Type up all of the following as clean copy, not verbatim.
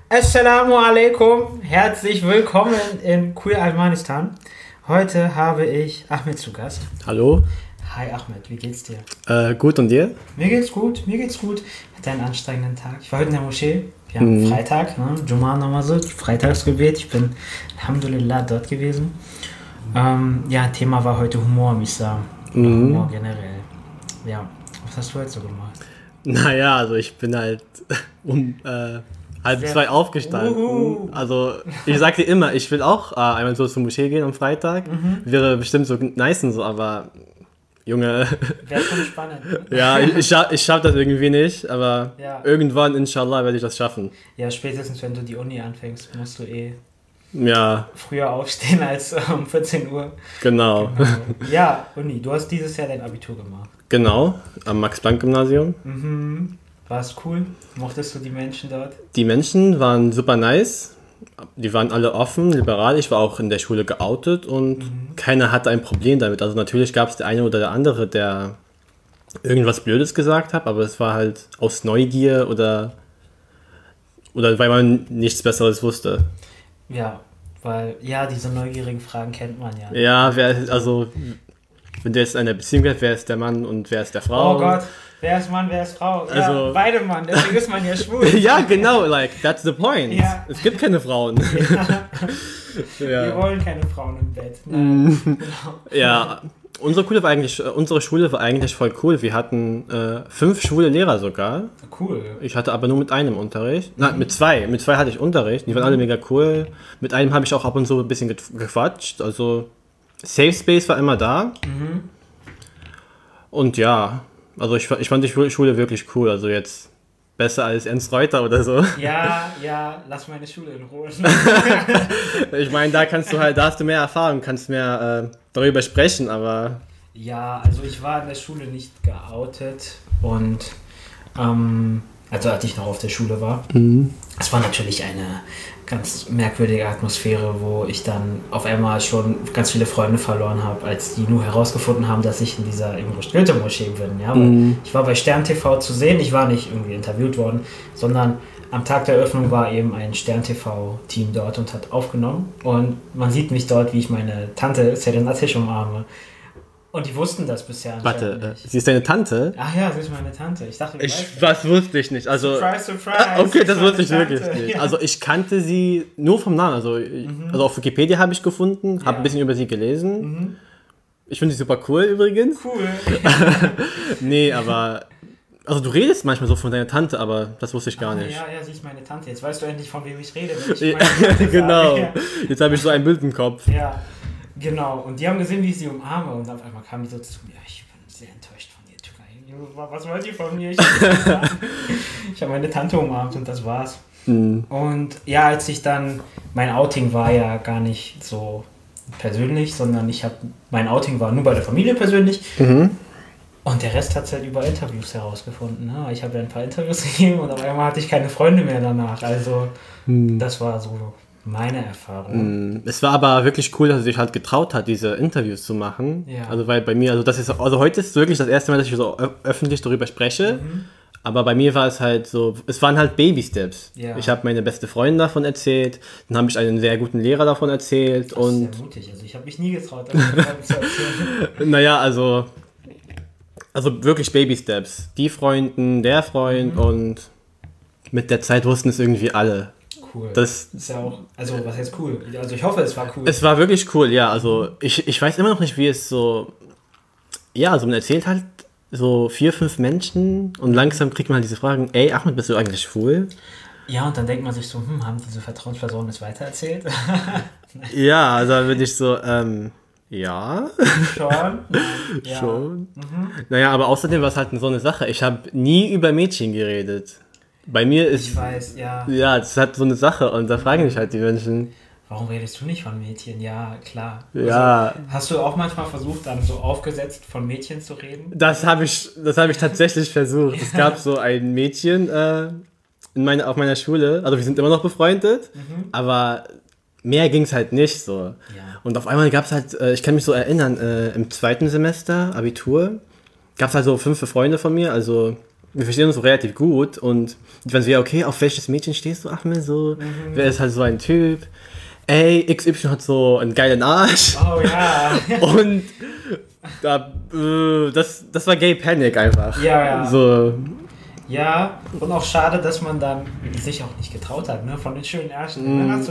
Assalamu alaikum, herzlich willkommen in Queer Almanistan. Heute habe ich Ahmed zu Gast. Hallo. Hi Ahmed, wie geht's dir? Gut und dir? Mir geht's gut. Ich hatte einen anstrengenden Tag. Ich war heute in der Moschee. Wir haben Freitag, Jum'a Namazı, Freitagsgebet. Ich bin Alhamdulillah dort gewesen. Thema war heute Humor, Misa. Humor generell. Ja, was hast du heute so gemacht? Naja, also ich bin halt um halb zwei aufgestanden. Also ich sag dir immer, ich will auch einmal so zur Moschee gehen am Freitag. Wäre bestimmt so nice und so, aber Junge. Wäre schon spannend. Ja, ich schaff das irgendwie nicht, aber irgendwann, inshallah, werde ich das schaffen. Ja, spätestens wenn du die Uni anfängst, musst du früher aufstehen als um 14 Uhr. Genau. Ja, Uni, du hast dieses Jahr dein Abitur gemacht. Genau, am Max-Planck-Gymnasium. War es cool? Mochtest du die Menschen dort? Die Menschen waren super nice. Die waren alle offen, liberal. Ich war auch in der Schule geoutet und keiner hatte ein Problem damit. Also natürlich gab es der eine oder der andere, der irgendwas Blödes gesagt hat, aber es war halt aus Neugier oder weil man nichts Besseres wusste. Ja, weil, diese neugierigen Fragen kennt man ja. Ja, wenn du jetzt in einer Beziehung bist, wer ist der Mann und wer ist der Frau? Oh Gott, wer ist Mann, wer ist Frau? Ja, beide Mann, deswegen ist man ja schwul. Ja, genau, that's the point. Ja. Es gibt keine Frauen. Ja. Wir wollen keine Frauen im Bett. Nein. Genau. Ja, unsere Schule war eigentlich voll cool. Wir hatten 5 schwule Lehrer sogar. Cool. Ich hatte aber nur mit einem Unterricht. Nein, mit zwei. Mit 2 hatte ich Unterricht. Die waren alle mega cool. Mit einem habe ich auch ab und zu ein bisschen gequatscht. Also Safe Space war immer da. Und ja, also ich fand die Schule wirklich cool. Also jetzt besser als Ernst Reuter oder so. Ja, lass meine Schule in Ruhe. Ich meine, da hast du mehr Erfahrung, kannst mehr darüber sprechen, aber... Ja, also ich war in der Schule nicht geoutet und also als ich noch auf der Schule war. Es war natürlich eine ganz merkwürdige Atmosphäre, wo ich dann auf einmal schon ganz viele Freunde verloren habe, als die nur herausgefunden haben, dass ich in dieser Ingrid-Goethe-Moschee bin. Ja? Ich war bei Stern TV zu sehen, ich war nicht irgendwie interviewt worden, sondern am Tag der Eröffnung war eben ein Stern TV-Team dort und hat aufgenommen. Und man sieht mich dort, wie ich meine Tante Serin Ateş umarme. Und die wussten das bisher Warte, sie ist deine Tante? Ach ja, sie ist meine Tante. Ich dachte, das wusste ich nicht. Also, surprise. Okay, das wusste ich wirklich nicht. Ja. Also ich kannte sie nur vom Namen. Also auf Wikipedia habe ich gefunden, habe ein bisschen über sie gelesen. Ich finde sie super cool übrigens. Cool. Nee, aber... Also du redest manchmal so von deiner Tante, aber das wusste ich gar nicht. Ja, sie ist meine Tante. Jetzt weißt du endlich, von wem ich rede. Genau. Ja. Jetzt habe ich so ein Bild im Kopf. Ja. Genau, und die haben gesehen, wie ich sie umarme und auf einmal kam die so zu mir, ich bin sehr enttäuscht von dir, Tugay. Was wollt ihr von mir? Ich habe meine Tante umarmt und das war's. Und ja, als ich dann, mein Outing war ja gar nicht so persönlich, sondern mein Outing war nur bei der Familie persönlich. Und der Rest hat es halt über Interviews herausgefunden. Ne? Ich habe ja ein paar Interviews gegeben und auf einmal hatte ich keine Freunde mehr danach. Also das war so meine Erfahrung. Es war aber wirklich cool, dass er sich halt getraut hat, diese Interviews zu machen. Ja. Also weil bei mir, also heute ist wirklich das erste Mal, dass ich so öffentlich darüber spreche. Aber bei mir war es halt so, es waren halt Baby-Steps. Ja. Ich habe meine beste Freundin davon erzählt, dann habe ich einen sehr guten Lehrer davon erzählt. Das ist sehr mutig, also ich habe mich nie getraut, davon zu erzählen. Naja, also wirklich Baby-Steps. Die Freundin, der Freund und mit der Zeit wussten es irgendwie alle. Cool. Das ist ja auch, also was heißt cool? Also ich hoffe, es war cool. Es war wirklich cool, ja. Also ich weiß immer noch nicht, wie es so... Ja, also man erzählt halt so 4, 5 Menschen und langsam kriegt man halt diese Fragen, ey Ahmed, bist du eigentlich schwul? Ja, und dann denkt man sich so, haben diese Vertrauenspersonen es weitererzählt? Ja, also dann bin ich so, ja. Schon? Ja. Schon. Naja, aber außerdem war es halt so eine Sache. Ich habe nie über Mädchen geredet. Bei mir ist... Ich weiß, ja. Ja, das ist halt so eine Sache und da fragen mich halt die Menschen... Warum redest du nicht von Mädchen? Ja, klar. Ja. Also, hast du auch manchmal versucht, dann so aufgesetzt von Mädchen zu reden? Das hab ich tatsächlich versucht. Es gab so ein Mädchen auf meiner Schule, also wir sind immer noch befreundet, aber mehr ging es halt nicht so. Ja. Und auf einmal gab es halt, ich kann mich so erinnern, im 2. Semester, Abitur, gab es halt so 5 Freunde von mir, also wir verstehen uns so relativ gut und die waren so, ja, okay, auf welches Mädchen stehst du, Ahmed? So, wer ist halt so ein Typ? Ey, XY hat so einen geilen Arsch. Oh ja. Und das war Gay Panic einfach. Ja. So. Ja, und auch schade, dass man dann sich auch nicht getraut hat, ne? Von den schönen Ärschen.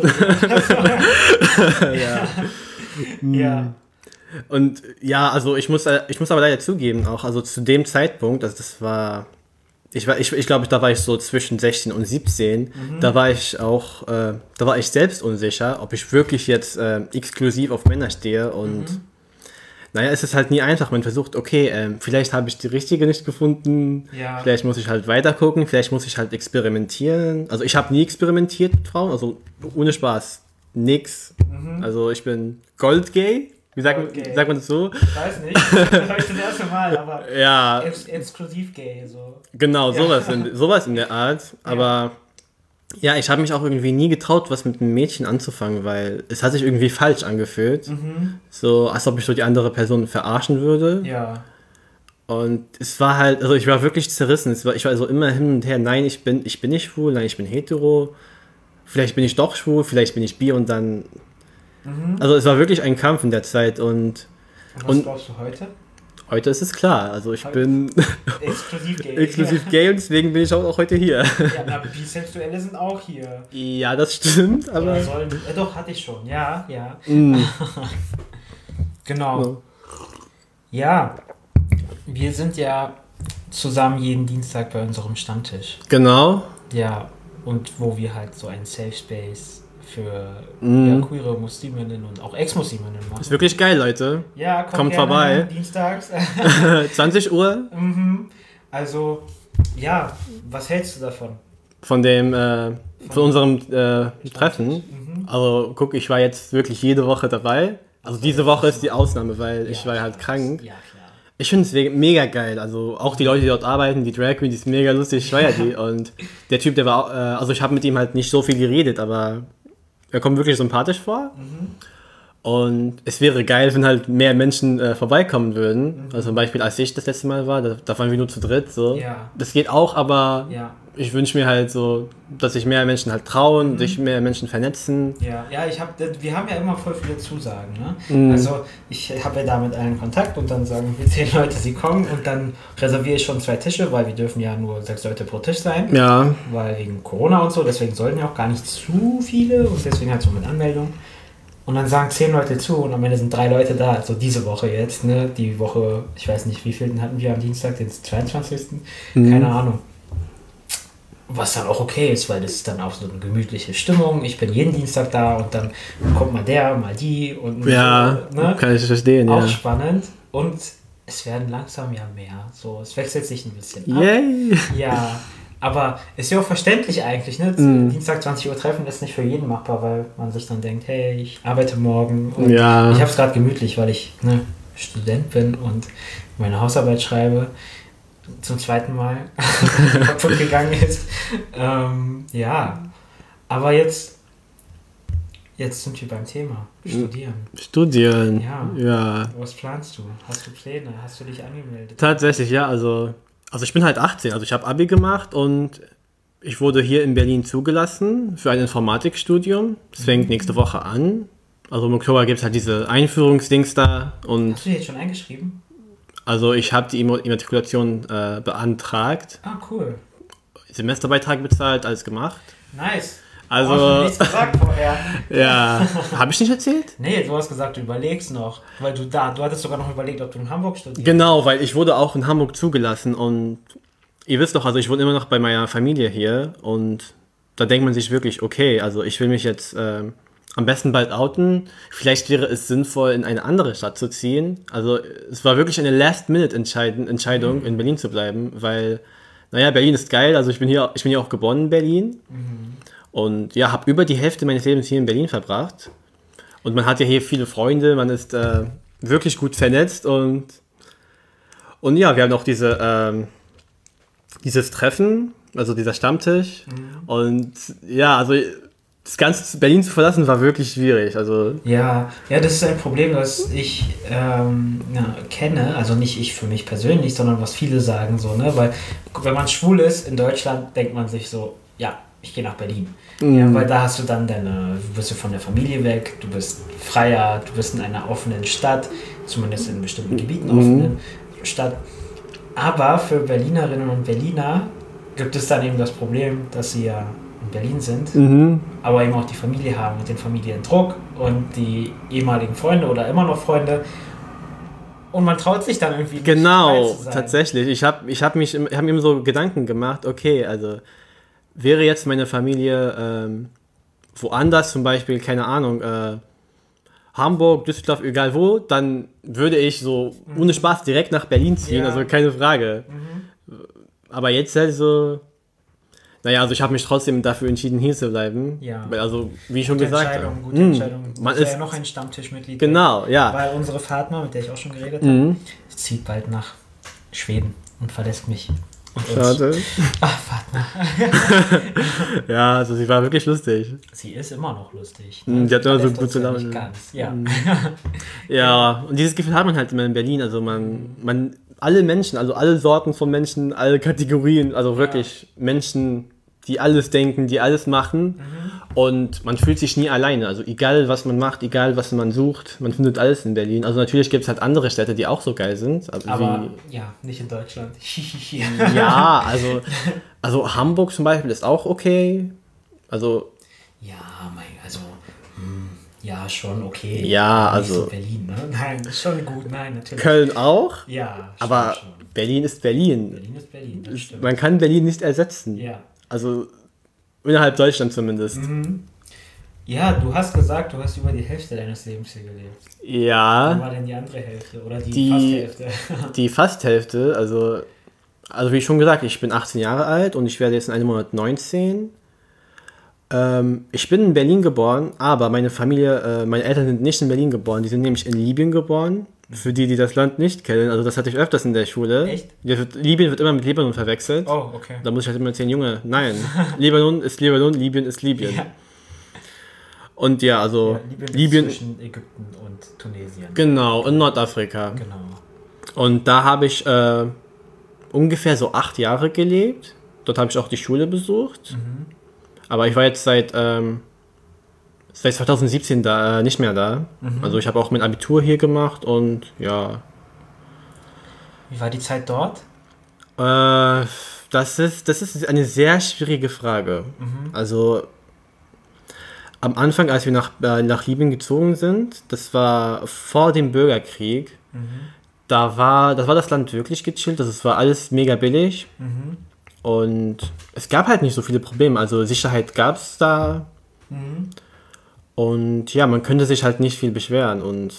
Ja. Und ja, also ich muss aber leider zugeben, auch also zu dem Zeitpunkt, also das war, ich glaube, da war ich so zwischen 16 und 17, da war ich selbst unsicher, ob ich wirklich jetzt exklusiv auf Männer stehe und naja, es ist halt nie einfach. Man versucht, okay, vielleicht habe ich die richtige nicht gefunden, vielleicht muss ich halt weiter gucken, vielleicht muss ich halt experimentieren. Also ich habe nie experimentiert mit Frauen, also ohne Spaß, nix. Also ich bin goldgay, wie sagt man das so? Ich weiß nicht, das habe ich das erste Mal, aber ja. Exklusiv gay, so. Genau, sowas in der Art, aber... Ja, ich habe mich auch irgendwie nie getraut, was mit einem Mädchen anzufangen, weil es hat sich irgendwie falsch angefühlt. So, als ob ich so die andere Person verarschen würde. Ja. Und es war halt, also ich war wirklich zerrissen. Ich war so immer hin und her, nein, ich bin nicht schwul, nein, ich bin hetero. Vielleicht bin ich doch schwul, vielleicht bin ich bi und dann... Also es war wirklich ein Kampf in der Zeit und was glaubst du heute? Heute ist es klar, also ich bin exklusiv gay und deswegen bin ich auch heute hier. Ja, aber Bisexuelle sind auch hier. Ja, das stimmt, aber... Doch, hatte ich schon, ja. Genau. Ja, wir sind ja zusammen jeden Dienstag bei unserem Stammtisch. Genau. Ja, und wo wir halt so einen Safe Space für queere Musliminnen und auch Ex-Musliminnen machen. Ist wirklich geil, Leute. Ja, kommt vorbei. Dienstags. 20 Uhr. Also, ja, was hältst du davon? Von unserem Treffen. Also, guck, ich war jetzt wirklich jede Woche dabei. Also, diese Woche ist die Ausnahme, weil ich war halt krank. Ja, klar. Ich finde es mega geil. Also, auch die Leute, die dort arbeiten, die Drag Queen, die ist mega lustig. Ich feiere die. Und der Typ, der war, also, ich habe mit ihm halt nicht so viel geredet, aber er kommt wirklich sympathisch vor. Und es wäre geil, wenn halt mehr Menschen vorbeikommen würden. Also zum Beispiel, als ich das letzte Mal war, da waren wir nur zu dritt. So. Ja. Das geht auch, aber ich wünsche mir halt so, dass sich mehr Menschen halt trauen, sich mehr Menschen vernetzen. Ja, wir haben ja immer voll viele Zusagen. Ne? Also ich habe ja da mit allen Kontakt und dann sagen wir 10 Leute, sie kommen und dann reserviere ich schon 2 Tische, weil wir dürfen ja nur 6 Leute pro Tisch sein. Ja. Weil wegen Corona und so, deswegen sollten ja auch gar nicht zu viele und deswegen halt so mit Anmeldung. Und dann sagen 10 Leute zu und am Ende sind 3 Leute da, also diese Woche jetzt, ne? Die Woche, ich weiß nicht, wie viel hatten wir am Dienstag, den 22. Keine Ahnung. Was dann auch okay ist, weil das ist dann auch so eine gemütliche Stimmung. Ich bin jeden Dienstag da und dann kommt mal der, mal die und ja, so, ne? Kann ich verstehen. Auch spannend und es werden langsam ja mehr. So, es wechselt sich ein bisschen ab. Yay. Ja, aber ist ja auch verständlich eigentlich, ne? Dienstag 20 Uhr treffen ist nicht für jeden machbar, weil man sich dann denkt, hey, ich arbeite morgen und ich habe es gerade gemütlich, weil ich Student bin und meine Hausarbeit schreibe. Zum 2. Mal kaputt gegangen ist. Ja, aber jetzt sind wir beim Thema. Studieren. Ja. Was planst du? Hast du Pläne? Hast du dich angemeldet? Tatsächlich, ja. Also ich bin halt 18. Also ich habe Abi gemacht und ich wurde hier in Berlin zugelassen für ein Informatikstudium. Das fängt nächste Woche an. Also im Oktober gibt es halt diese Einführungsdings da. Und hast du jetzt schon eingeschrieben? Also ich habe die Immatrikulation beantragt. Ah, cool. Semesterbeitrag bezahlt, alles gemacht. Nice. Also, du hast nichts gesagt vorher. Ja. Habe ich nicht erzählt? Nee, du hast gesagt, du überlegst noch. Weil du hattest sogar noch überlegt, ob du in Hamburg studierst. Genau, weil ich wurde auch in Hamburg zugelassen und ihr wisst doch, also ich wohne immer noch bei meiner Familie hier und da denkt man sich wirklich, okay, also ich will mich jetzt am besten bald outen. Vielleicht wäre es sinnvoll, in eine andere Stadt zu ziehen. Also es war wirklich eine Last-Minute-Entscheidung, in Berlin zu bleiben, weil, Berlin ist geil. Also ich bin hier auch geboren in Berlin. Und ja, habe über die Hälfte meines Lebens hier in Berlin verbracht. Und man hat ja hier viele Freunde, man ist wirklich gut vernetzt und ja, wir haben auch dieses Treffen, also dieser Stammtisch. Und ja, also das ganze Berlin zu verlassen war wirklich schwierig. Also Ja, das ist ein Problem, das ich kenne, also nicht ich für mich persönlich, sondern was viele sagen so, ne? Weil wenn man schwul ist in Deutschland, denkt man sich so, ja, ich gehe nach Berlin. Ja, weil da hast du dann du bist von der Familie weg, du bist freier, du bist in einer offenen Stadt, zumindest in bestimmten Gebieten offenen Stadt. Aber für Berlinerinnen und Berliner gibt es dann eben das Problem, dass sie ja in Berlin sind, aber eben auch die Familie haben mit dem Familiendruck und die ehemaligen Freunde oder immer noch Freunde. Und man traut sich dann irgendwie nicht genau, frei zu sein. tatsächlich. Ich hab mir so Gedanken gemacht, okay, also wäre jetzt meine Familie woanders, zum Beispiel, keine Ahnung, Hamburg, Düsseldorf, egal wo, dann würde ich so ohne Spaß direkt nach Berlin ziehen, also keine Frage. Aber jetzt halt so, naja, also ich habe mich trotzdem dafür entschieden, hier zu bleiben. Ja. Weil, also, wie ich schon gesagt habe. Gute Entscheidung. Man ist ist ja noch ein Stammtischmitglied. Genau, ja. Weil unsere Fatma, mit der ich auch schon geredet habe, zieht bald nach Schweden und verlässt mich. Schade. Ach, Fatma. Ja, also sie war wirklich lustig. Sie ist immer noch lustig. Die hat immer so Verlässt gute uns ja Laune. nicht ganz. Ja. Ja, und dieses Gefühl hat man halt immer in Berlin. Also man alle Menschen, also alle Sorten von Menschen, alle Kategorien, also wirklich Menschen, die alles denken, die alles machen. Und man fühlt sich nie alleine. Also egal, was man macht, egal, was man sucht, man findet alles in Berlin. Also natürlich gibt es halt andere Städte, die auch so geil sind. Aber ja, nicht in Deutschland. Ja, also Hamburg zum Beispiel ist auch okay. Also Ja, ja, schon okay. Ja, Nicht also so Berlin, ne? Nein, ist schon gut, nein, natürlich. Köln auch. Ja, Aber schon. Berlin ist Berlin. Berlin ist Berlin, das stimmt. Man kann Berlin nicht ersetzen. Ja. Also innerhalb Deutschland zumindest. Ja, du hast gesagt, du hast über die Hälfte deines Lebens hier gelebt. Wie Ja, war denn die andere Hälfte? Oder die fast Hälfte? die fast Hälfte. Also wie schon gesagt, ich bin 18 Jahre alt und ich werde jetzt in einem Monat 19. Ich bin in Berlin geboren, aber meine Familie, meine Eltern sind nicht in Berlin geboren. Die sind nämlich in Libyen geboren. Für die das Land nicht kennen, also das hatte ich öfters in der Schule. Echt? Libyen wird immer mit Libanon verwechselt. Oh, okay. Da muss ich halt immer erzählen, Junge, nein. Libanon ist Libanon, Libyen ist Libyen. Ja. Und ja, also Libyen zwischen Ägypten und Tunesien. Genau, in Nordafrika. Genau. Und da habe ich ungefähr so 8 Jahre gelebt. Dort habe ich auch die Schule besucht. Aber ich war jetzt seit 2017 da, nicht mehr da. Also ich habe auch mein Abitur hier gemacht und ja. Wie war die Zeit dort? Das ist eine sehr schwierige Frage. Also am Anfang, als wir nach Libyen gezogen sind, das war vor dem Bürgerkrieg, das war das Land wirklich gechillt, also es war alles mega billig und es gab halt nicht so viele Probleme, also Sicherheit gab es da und ja, man könnte sich halt nicht viel beschweren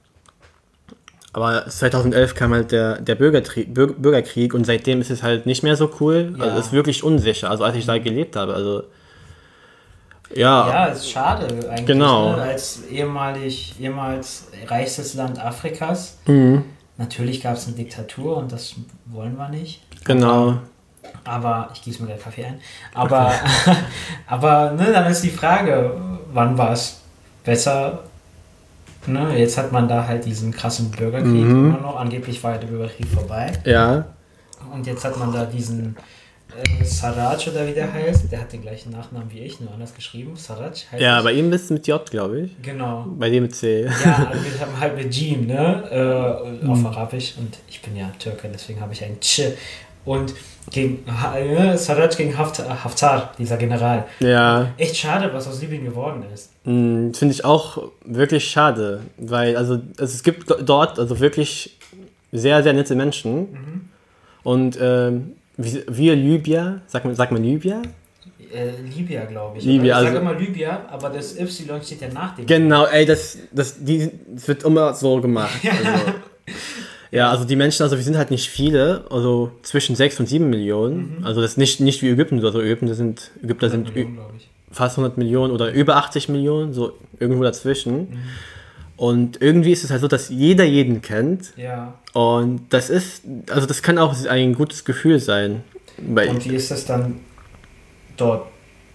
aber 2011 kam halt der Bürgerkrieg und seitdem ist es halt nicht mehr so cool, Ja. also es ist wirklich unsicher, also als ich da gelebt habe, also Ja, ist schade eigentlich. Genau. Ne? Als ehemals reichstes Land Afrikas. Natürlich gab es eine Diktatur und das wollen wir nicht. Genau. Aber ich gieße mir gleich Kaffee ein. Aber, aber ne, dann ist die Frage, wann war es besser? Ne, jetzt hat man da halt diesen krassen Bürgerkrieg immer noch. Angeblich war ja der Bürgerkrieg vorbei. Ja. Und jetzt hat man da diesen Sarraj oder wie der heißt. Der hat den gleichen Nachnamen wie ich, nur anders geschrieben. Sarraj heißt Ja, es. bei ihm ist es mit J, glaube ich. Genau. Bei dem mit C. Ja, also wir haben halt mit Jim, ne? Auf Arabisch. Und ich bin ja Türke, deswegen habe ich ein Tsch. Und gegen Sarraj gegen Haftar, dieser General. Ja, Echt schade, was aus Libyen geworden ist. finde ich auch wirklich schade, weil also es gibt dort also wirklich sehr, sehr nette Menschen und wir Libyer, sagt man Libyer? Libya, glaube ich. Libya, Ich also- sage immer Libya, aber das Y steht ja nach dem. Genau, ey, das wird immer so gemacht. Also, ja, also die Menschen, also wir sind halt nicht viele, also zwischen 6 und 7 Millionen. Also das ist nicht wie Ägypten, also Ägypter sind Millionen, glaube ich. fast 100 Millionen oder über 80 Millionen, so irgendwo dazwischen. Und irgendwie ist es halt so, dass jeder jeden kennt. Ja. Und das kann auch ein gutes Gefühl sein. Weil Und wie ist das dann dort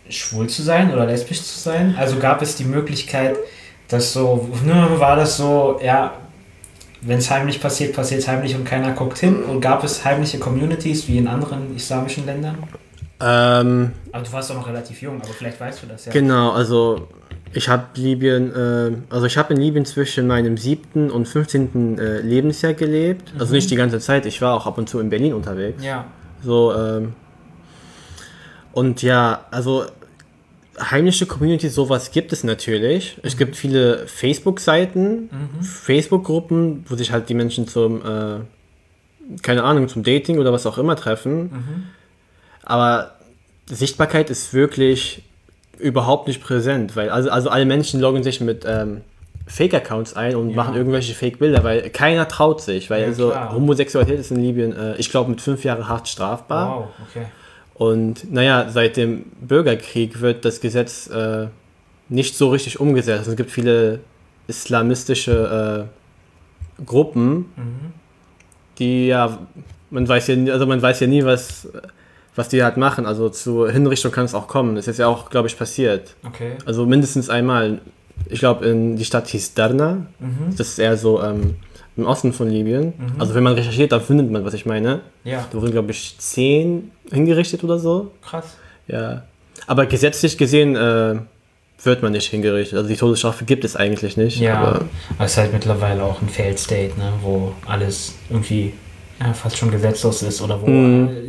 schwul zu sein oder lesbisch zu sein? Also gab es die Möglichkeit, dass so, war das so, ja, wenn es heimlich passiert, passiert es heimlich und keiner guckt hin? Und gab es heimliche Communities wie in anderen islamischen Ländern? Aber du warst doch noch relativ jung, aber vielleicht weißt du das ja. Genau, also ich habe in Libyen zwischen meinem 7. und 15. Lebensjahr gelebt. Also nicht die ganze Zeit, ich war auch ab und zu in Berlin unterwegs. Ja. So, und ja, also heimliche Communities, sowas gibt es natürlich. Es gibt viele Facebook-Seiten, Facebook-Gruppen, wo sich halt die Menschen zum Dating oder was auch immer treffen. Aber Sichtbarkeit ist wirklich überhaupt nicht präsent, weil also alle Menschen loggen sich mit Fake-Accounts ein und machen irgendwelche Fake-Bilder, weil keiner traut sich, weil Homosexualität ist in Libyen, ich glaube, mit 5 Jahren hart strafbar. Wow, okay. Und naja, seit dem Bürgerkrieg wird das Gesetz nicht so richtig umgesetzt. Also es gibt viele islamistische Gruppen, die man weiß ja nie, was die halt machen. Also zur Hinrichtung kann es auch kommen. Das ist ja auch, glaube ich, passiert. Okay. Also mindestens einmal. Ich glaube, die Stadt hieß Derna. Das ist eher so im Osten von Libyen. Also wenn man recherchiert, dann findet man, was ich meine. Ja. Da wurden, glaube ich, 10 hingerichtet oder so. Krass. Ja. Aber gesetzlich gesehen wird man nicht hingerichtet. Also die Todesstrafe gibt es eigentlich nicht. Ja, aber es ist halt mittlerweile auch ein Failed State, ne, wo alles irgendwie fast schon gesetzlos ist oder wo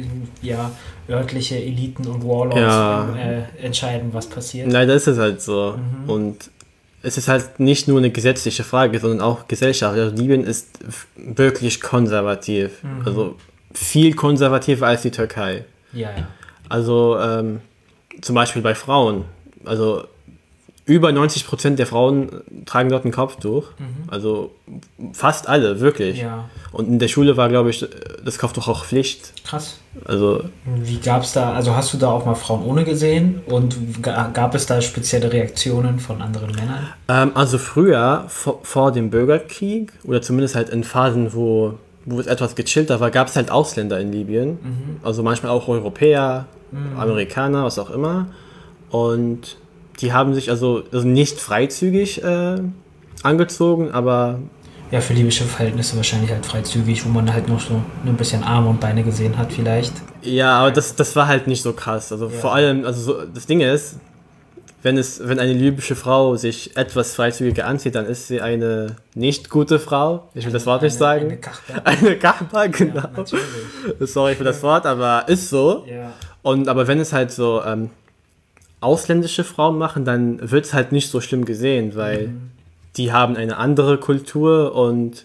örtliche Eliten und Warlords entscheiden, was passiert. Leider ist es halt so. Und es ist halt nicht nur eine gesetzliche Frage, sondern auch gesellschaftlich. Also Libyen ist wirklich konservativ. Also viel konservativer als die Türkei. Ja. Also zum Beispiel bei Frauen. Also über 90% der Frauen tragen dort ein Kopftuch. Also fast alle, wirklich. Ja. Und in der Schule war, glaube ich, das Kopftuch auch Pflicht. Krass. Also wie gab's da, also hast du da auch mal Frauen ohne gesehen? Und gab es da spezielle Reaktionen von anderen Männern? Also früher, vor dem Bürgerkrieg, oder zumindest halt in Phasen, wo es etwas gechillter war, gab es halt Ausländer in Libyen. Also manchmal auch Europäer, Amerikaner, was auch immer. Und die haben sich also nicht freizügig angezogen, aber... Ja, für libysche Verhältnisse wahrscheinlich halt freizügig, wo man halt noch so ein bisschen Arme und Beine gesehen hat vielleicht. Ja, aber das war halt nicht so krass. Also vor allem, das Ding ist, wenn eine libysche Frau sich etwas freizügiger anzieht, dann ist sie eine nicht gute Frau. Ich will das Wort nicht sagen. Eine Kahpa. Eine Kahpa, genau. Ja, natürlich. Sorry für das Wort, aber ist so. Ja. Aber wenn es halt so ausländische Frauen machen, dann wird es halt nicht so schlimm gesehen, weil die haben eine andere Kultur und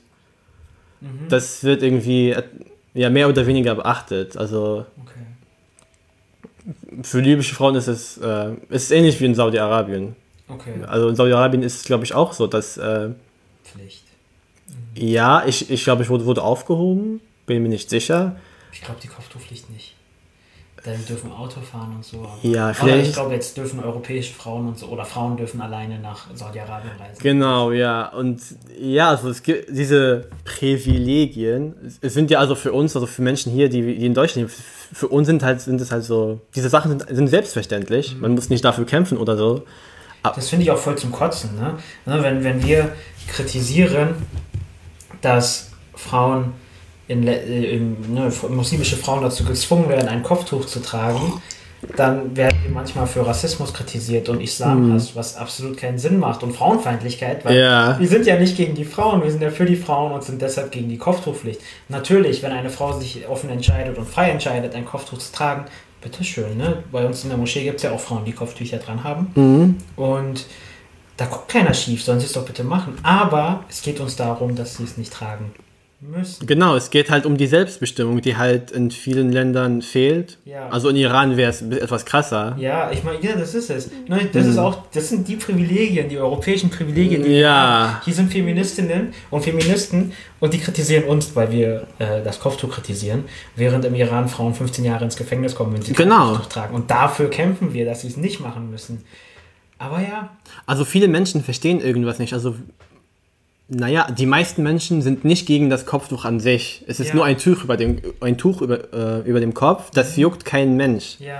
das wird irgendwie mehr oder weniger beachtet. Also für libysche Frauen ist es ähnlich wie in Saudi-Arabien. Okay. Also in Saudi-Arabien ist es, glaube ich, auch so, dass Pflicht. Ja, ich glaube, ich wurde aufgehoben, bin mir nicht sicher. Ich glaube, die Kopftuchpflicht nicht. Dann dürfen Auto fahren und so. Ja, vielleicht. Aber ich glaube, jetzt dürfen europäische Frauen und so, oder Frauen dürfen alleine nach Saudi-Arabien reisen. Genau, ja. Und ja, also es gibt diese Privilegien. Es sind ja also für uns, also für Menschen hier, die in Deutschland leben, für uns sind es halt so, diese Sachen sind selbstverständlich. Man muss nicht dafür kämpfen oder so. Das finde ich auch voll zum Kotzen, ne? Wenn wir kritisieren, dass Frauen muslimische Frauen dazu gezwungen werden, ein Kopftuch zu tragen, dann werden wir manchmal für Rassismus kritisiert und Islamhass, was absolut keinen Sinn macht, und Frauenfeindlichkeit, weil wir sind ja nicht gegen die Frauen, wir sind ja für die Frauen und sind deshalb gegen die Kopftuchpflicht. Natürlich, wenn eine Frau sich offen entscheidet und frei entscheidet, ein Kopftuch zu tragen, bitteschön, ne? Bei uns in der Moschee gibt es ja auch Frauen, die Kopftücher dran haben. Und da guckt keiner schief, sollen sie es doch bitte machen. Aber es geht uns darum, dass sie es nicht tragen müssen. Genau, es geht halt um die Selbstbestimmung, die halt in vielen Ländern fehlt. Ja. Also in Iran wäre es etwas krasser. Ja, ich meine, ja, das ist es. Das sind die Privilegien, die europäischen Privilegien. Hier sind Feministinnen und Feministen und die kritisieren uns, weil wir das Kopftuch kritisieren, während im Iran Frauen 15 Jahre ins Gefängnis kommen, wenn sie das Kopftuch tragen. Und dafür kämpfen wir, dass sie es nicht machen müssen. Aber ja. Also viele Menschen verstehen irgendwas nicht. Also die meisten Menschen sind nicht gegen das Kopftuch an sich. Es ist nur ein Tuch über dem Kopf. Das juckt kein Mensch. Ja.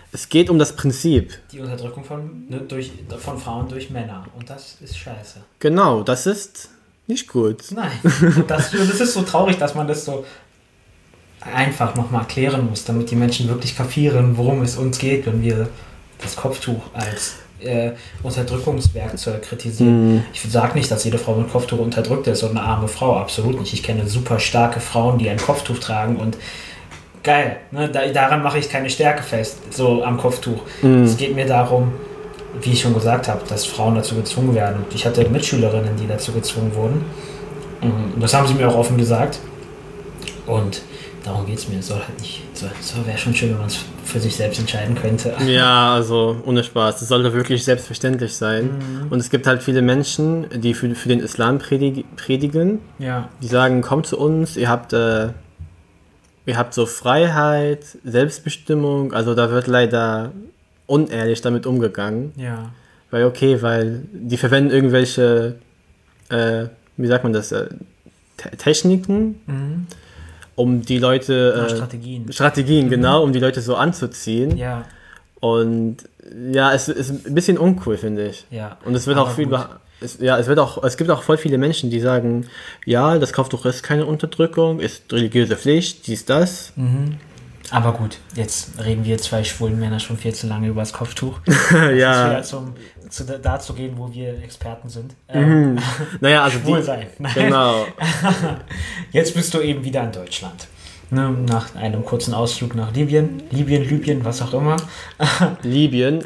Es geht um das Prinzip. Die Unterdrückung von Frauen durch Männer. Und das ist scheiße. Genau, das ist nicht gut. Nein. Und das ist so traurig, dass man das so einfach nochmal erklären muss, damit die Menschen wirklich kapieren, worum es uns geht, wenn wir das Kopftuch als Unterdrückungswerkzeug kritisieren. Ich sage nicht, dass jede Frau mit Kopftuch unterdrückt ist und eine arme Frau, absolut nicht. Ich kenne super starke Frauen, die ein Kopftuch tragen und geil, ne? Daran mache ich keine Stärke fest, so am Kopftuch. Es geht mir darum, wie ich schon gesagt habe, dass Frauen dazu gezwungen werden. Und ich hatte Mitschülerinnen, die dazu gezwungen wurden. Und das haben sie mir auch offen gesagt. Und darum geht es mir. Es soll halt nicht. So wäre schon schön, wenn man es für sich selbst entscheiden könnte. Ja, also ohne Spaß. Es sollte wirklich selbstverständlich sein. Und es gibt halt viele Menschen, die für den Islam predigen. Ja. Die sagen, kommt zu uns, ihr habt so Freiheit, Selbstbestimmung. Also da wird leider unehrlich damit umgegangen. Ja. Weil die verwenden irgendwelche, wie sagt man das, Techniken, um die Leute... Strategien, genau, um die Leute so anzuziehen. Ja. Und ja, es ist ein bisschen uncool, finde ich. Ja. Und es wird auch viel... Es gibt auch voll viele Menschen, die sagen, ja, das Kopftuch ist keine Unterdrückung, ist religiöse Pflicht, dies, das. Aber gut, jetzt reden wir zwei schwulen Männer schon viel zu lange über das Kopftuch. Ja. Das ist wieder dazu gehen, wo wir Experten sind. Naja, also schwul sein. Genau. Jetzt bist du eben wieder in Deutschland. Ne, nach einem kurzen Ausflug nach Libyen, was auch immer. Libyen,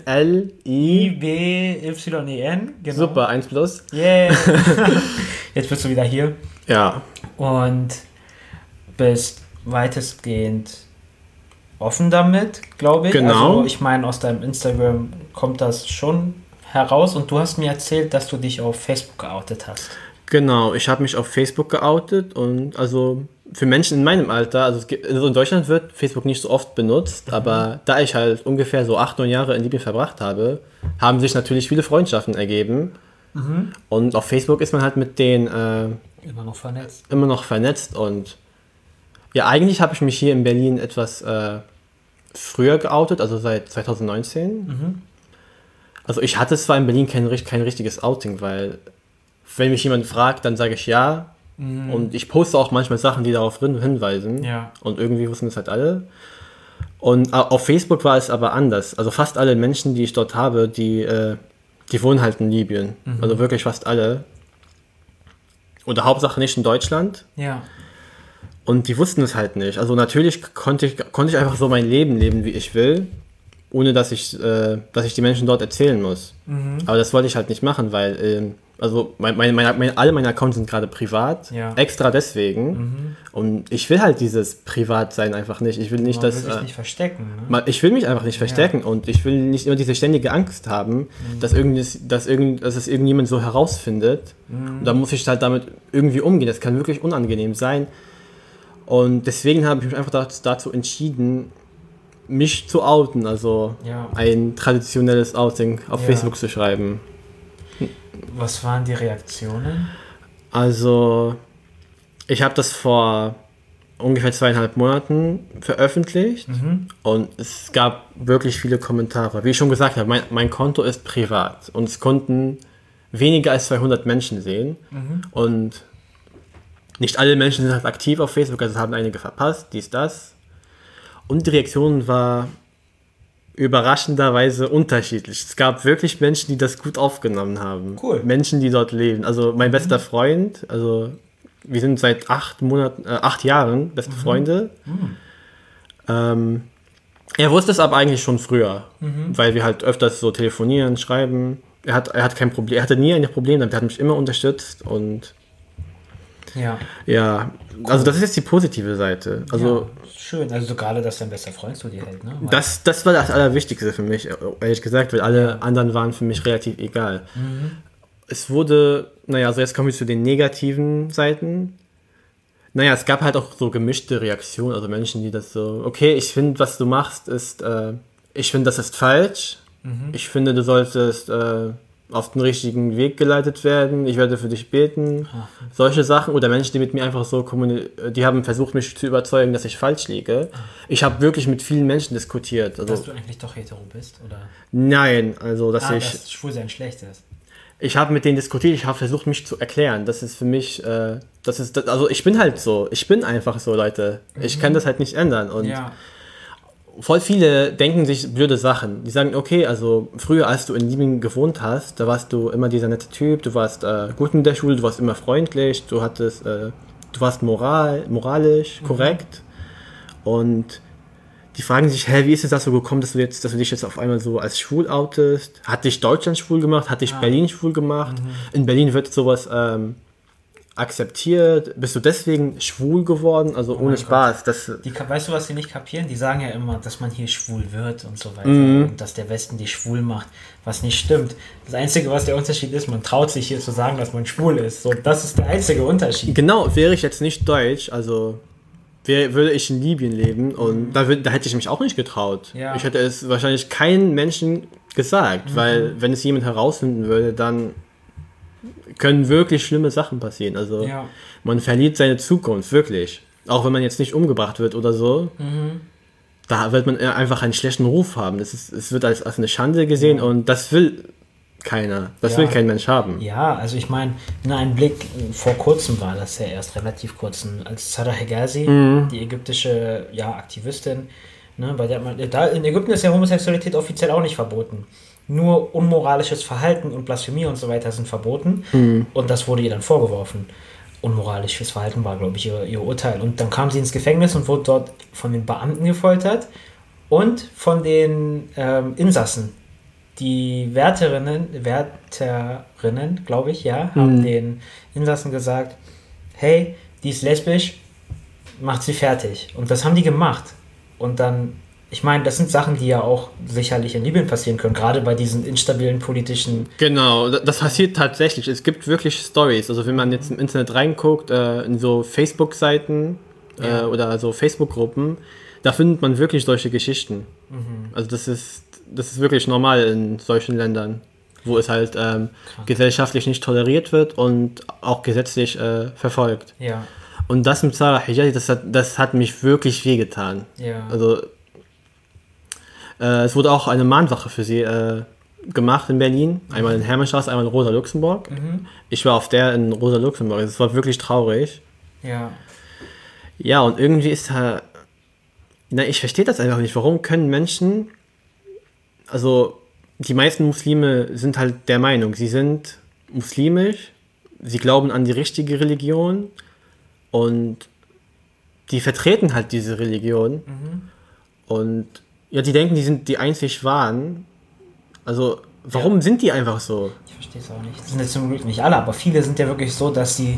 Libyen, genau. Super, 1+. Yeah. Jetzt bist du wieder hier. Ja. Und bist weitestgehend offen damit, glaube ich. Genau. Also ich meine, aus deinem Instagram kommt das schon heraus und du hast mir erzählt, dass du dich auf Facebook geoutet hast. Genau, ich habe mich auf Facebook geoutet und also für Menschen in meinem Alter, also in Deutschland wird Facebook nicht so oft benutzt, aber da ich halt ungefähr so 8, 9 Jahre in Libyen verbracht habe, haben sich natürlich viele Freundschaften ergeben. Und auf Facebook ist man halt mit denen immer noch vernetzt und ja, eigentlich habe ich mich hier in Berlin etwas früher geoutet, also seit 2019. Also ich hatte zwar in Berlin kein richtiges Outing, weil wenn mich jemand fragt, dann sage ich ja. Und ich poste auch manchmal Sachen, die darauf hinweisen. Ja. Und irgendwie wussten es halt alle. Und auf Facebook war es aber anders. Also fast alle Menschen, die ich dort habe, die wohnen halt in Libyen. Also wirklich fast alle. Oder Hauptsache nicht in Deutschland. Ja. Und die wussten es halt nicht. Also natürlich konnte ich einfach so mein Leben leben, wie ich will, ohne dass ich die Menschen dort erzählen muss. Aber das wollte ich halt nicht machen, weil also alle meine Accounts sind gerade privat, extra deswegen. Und ich will halt dieses Privatsein einfach nicht. Ich will nicht, Man will sich nicht verstecken. Ne? Ich will mich einfach nicht verstecken und ich will nicht immer diese ständige Angst haben, dass es irgendjemand so herausfindet. Und da muss ich halt damit irgendwie umgehen. Das kann wirklich unangenehm sein. Und deswegen habe ich mich einfach dazu entschieden, mich zu outen, also ein traditionelles Outing auf Facebook zu schreiben. Was waren die Reaktionen? Also, ich habe das vor ungefähr 2,5 Monaten veröffentlicht und es gab wirklich viele Kommentare. Wie ich schon gesagt habe, mein Konto ist privat und es konnten weniger als 200 Menschen sehen und nicht alle Menschen sind halt aktiv auf Facebook, also haben einige verpasst, dies, das. Und die Reaktion war überraschenderweise unterschiedlich. Es gab wirklich Menschen, die das gut aufgenommen haben. Cool. Menschen, die dort leben. Also mein bester Freund, also wir sind seit 8 Jahren beste Freunde. Er wusste es aber eigentlich schon früher, weil wir halt öfters so telefonieren, schreiben. Er hat kein Problem, er hatte nie ein Problem damit, er hat mich immer unterstützt und ja, also das ist jetzt die positive Seite. Also schön, also gerade, dass dein bester Freund zu dir hält, ne? Das war das Allerwichtigste für mich, ehrlich gesagt, weil alle anderen waren für mich relativ egal. Es wurde, also jetzt kommen wir zu den negativen Seiten. Es gab halt auch so gemischte Reaktionen, also Menschen, die das so, okay, ich finde, was du machst, ich finde, das ist falsch. Ich finde, du solltest auf den richtigen Weg geleitet werden, ich werde für dich beten, solche Sachen. Oder Menschen, die mit mir einfach so die haben versucht, mich zu überzeugen, dass ich falsch liege. Ich habe wirklich mit vielen Menschen diskutiert. Also, dass du eigentlich doch hetero bist, oder? Nein, also dass dass Schwulsein schlecht ist. Ich habe mit denen diskutiert, ich habe versucht, mich zu erklären. Das ist für mich, also ich bin halt so, ich bin einfach so, Leute. Ich kann das halt nicht ändern. Und voll viele denken sich blöde Sachen. Die sagen, okay, also früher, als du in Libyen gewohnt hast, da warst du immer dieser nette Typ, du warst gut in der Schule, du warst immer freundlich, du warst moralisch korrekt. Und die fragen sich, wie ist es das so gekommen, dass du dich jetzt auf einmal so als schwul outest? Hat dich Deutschland schwul gemacht? Hat dich Berlin schwul gemacht? In Berlin wird sowas akzeptiert. Bist du deswegen schwul geworden? Also ohne Spaß. Weißt du, was sie nicht kapieren? Die sagen ja immer, dass man hier schwul wird und so weiter. Und dass der Westen dich schwul macht, was nicht stimmt. Das Einzige, was der Unterschied ist, man traut sich hier zu sagen, dass man schwul ist. So, das ist der einzige Unterschied. Genau, wäre ich jetzt nicht deutsch, also würde ich in Libyen leben und da hätte ich mich auch nicht getraut. Ja. Ich hätte es wahrscheinlich keinem Menschen gesagt, weil wenn es jemand herausfinden würde, dann können wirklich schlimme Sachen passieren. Also man verliert seine Zukunft, wirklich. Auch wenn man jetzt nicht umgebracht wird oder so, da wird man einfach einen schlechten Ruf haben. Es wird als eine Schande gesehen und das will keiner. Das will kein Mensch haben. Ja, also ich meine, ein Blick, vor kurzem war das ja erst relativ kurz, als Sadra Hegazi, die ägyptische Aktivistin, bei der in Ägypten ist ja Homosexualität offiziell auch nicht verboten. Nur unmoralisches Verhalten und Blasphemie und so weiter sind verboten und das wurde ihr dann vorgeworfen. Unmoralisches Verhalten war, glaube ich, ihr Urteil. Und dann kam sie ins Gefängnis und wurde dort von den Beamten gefoltert und von den Insassen. Die Wärterinnen, glaube ich, haben den Insassen gesagt, hey, die ist lesbisch, macht sie fertig. Und das haben die gemacht. Und dann, ich meine, das sind Sachen, die ja auch sicherlich in Libyen passieren können, gerade bei diesen instabilen politischen... Genau, das passiert tatsächlich. Es gibt wirklich Stories. Also wenn man jetzt im Internet reinguckt, in so Facebook-Seiten oder so Facebook-Gruppen, da findet man wirklich solche Geschichten. Also das ist wirklich normal in solchen Ländern, wo es halt gesellschaftlich nicht toleriert wird und auch gesetzlich verfolgt. Ja. Und das mit Sadra Hegazi, das hat mich wirklich wehgetan. Ja. Also es wurde auch eine Mahnwache für sie gemacht in Berlin. Einmal in Hermannstraße, einmal in Rosa-Luxemburg. Ich war auf der in Rosa-Luxemburg. Es war wirklich traurig. Ja. Ja, und irgendwie ist ich verstehe das einfach nicht. Warum können Menschen... Also die meisten Muslime sind halt der Meinung, sie sind muslimisch, sie glauben an die richtige Religion und die vertreten halt diese Religion und die denken, die sind die einzig wahren. Also warum sind die einfach so? Ich verstehe es auch nicht. Das sind jetzt zum Glück nicht alle, aber viele sind ja wirklich so, dass sie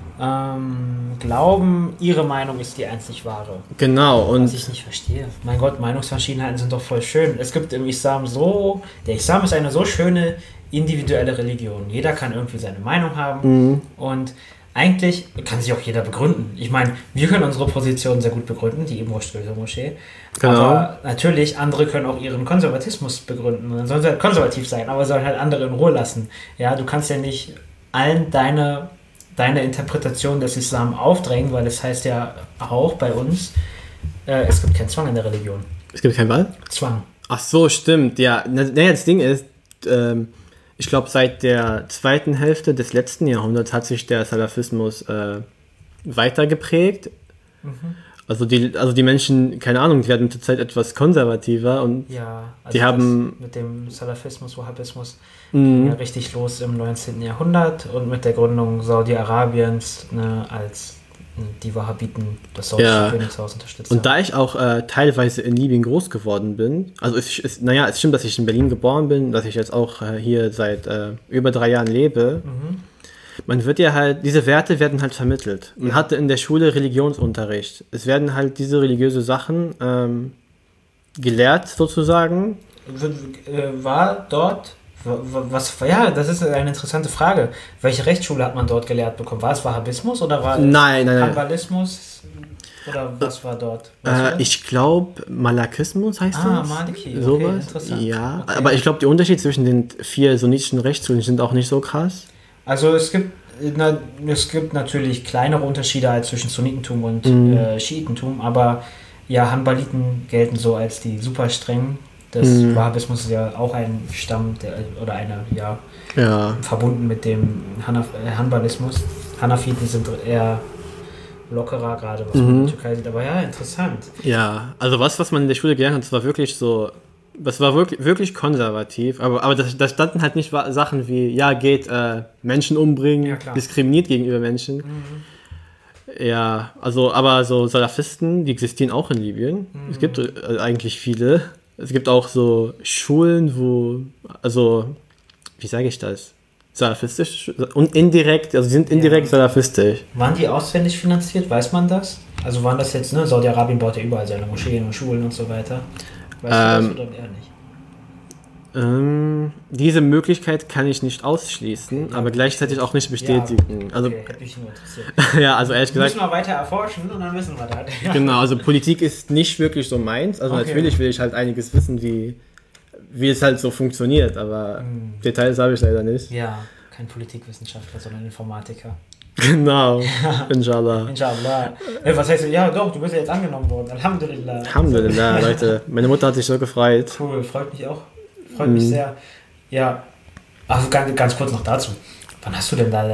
glauben, ihre Meinung ist die einzig wahre. Genau. Und was ich nicht verstehe. Mein Gott, Meinungsverschiedenheiten sind doch voll schön. Es gibt im Islam der Islam ist eine so schöne individuelle Religion. Jeder kann irgendwie seine Meinung haben und eigentlich kann sich auch jeder begründen. Ich meine, wir können unsere Position sehr gut begründen, die Moschee. Genau. Aber natürlich, andere können auch ihren Konservatismus begründen. Dann sollen sie halt konservativ sein, aber sollen halt andere in Ruhe lassen. Ja, du kannst ja nicht allen deine Interpretation des Islam aufdrängen, weil es heißt ja auch bei uns, es gibt keinen Zwang in der Religion. Es gibt keinen was? Zwang. Ach so, stimmt, ja. Das Ding ist, ich glaube, seit der zweiten Hälfte des letzten Jahrhunderts hat sich der Salafismus weiter geprägt. Also die Menschen, keine Ahnung, die werden mit der Zeit etwas konservativer und die haben... Mit dem Salafismus, Wahhabismus ging ja richtig los im 19. Jahrhundert und mit der Gründung Saudi-Arabiens als die Wahhabiten das saudische Königshaus unterstützt. Und da ich auch teilweise in Libyen groß geworden bin, also es stimmt, dass ich in Berlin geboren bin, dass ich jetzt auch hier seit über 3 Jahren lebe, man wird ja halt, diese Werte werden halt vermittelt. Man hatte in der Schule Religionsunterricht. Es werden halt diese religiöse Sachen gelehrt sozusagen. War dort, das ist eine interessante Frage. Welche Rechtsschule hat man dort gelehrt bekommen? War es Wahhabismus oder war es Nein. Hanbalismus? Oder was war dort? Weißt du? Ich glaube, Malakismus heißt das. Maliki, okay, sowas. interessant. Ja, Okay. aber ich glaube, die Unterschiede zwischen den 4 sunnitischen Rechtsschulen sind auch nicht so krass. Also es gibt natürlich kleinere Unterschiede als zwischen Sunnitentum und Schiitentum, aber ja, Hanbaliten gelten so als die super strengen. Das Wahhabismus ist ja auch ein Stamm oder eine, Ja. verbunden mit dem Hanbalismus. Hanafiten sind eher lockerer, gerade was man in der Türkei sieht. Aber ja, interessant. Ja, also was man in der Schule gelernt hat, das war wirklich so, das war wirklich konservativ, aber da standen halt nicht Sachen wie, geht Menschen umbringen, Ja, klar. diskriminiert gegenüber Menschen. Ja, also, aber so Salafisten, die existieren auch in Libyen. Es gibt eigentlich viele. Es gibt auch so Schulen, wo, also, wie sage ich das? Salafistisch und indirekt, also sie sind indirekt salafistisch. Waren die auswendig finanziert? Weiß man das? Also waren das jetzt, Saudi-Arabien baut ja überall seine Moscheen und Schulen und so weiter. Weißt du das oder eher nicht? Diese Möglichkeit kann ich nicht ausschließen, aber gleichzeitig auch nicht bestätigen. Ja, Also, okay, hätte mich nur interessiert. ja, also ehrlich gesagt, Müssen wir weiter erforschen und dann wissen wir das. Ja. genau, also Politik ist nicht wirklich so meins. Also Okay. natürlich will ich halt einiges wissen, wie es halt so funktioniert, aber Details habe ich leider nicht. Ja, kein Politikwissenschaftler, sondern Informatiker. Genau, inshallah. Inshallah. Hey, was heißt, ja doch, du bist ja jetzt angenommen worden. Alhamdulillah. Alhamdulillah, Leute. Meine Mutter hat sich so gefreut. Cool, freut mich auch. Freut mich sehr. Ja, also ganz kurz noch dazu. Wann hast du denn da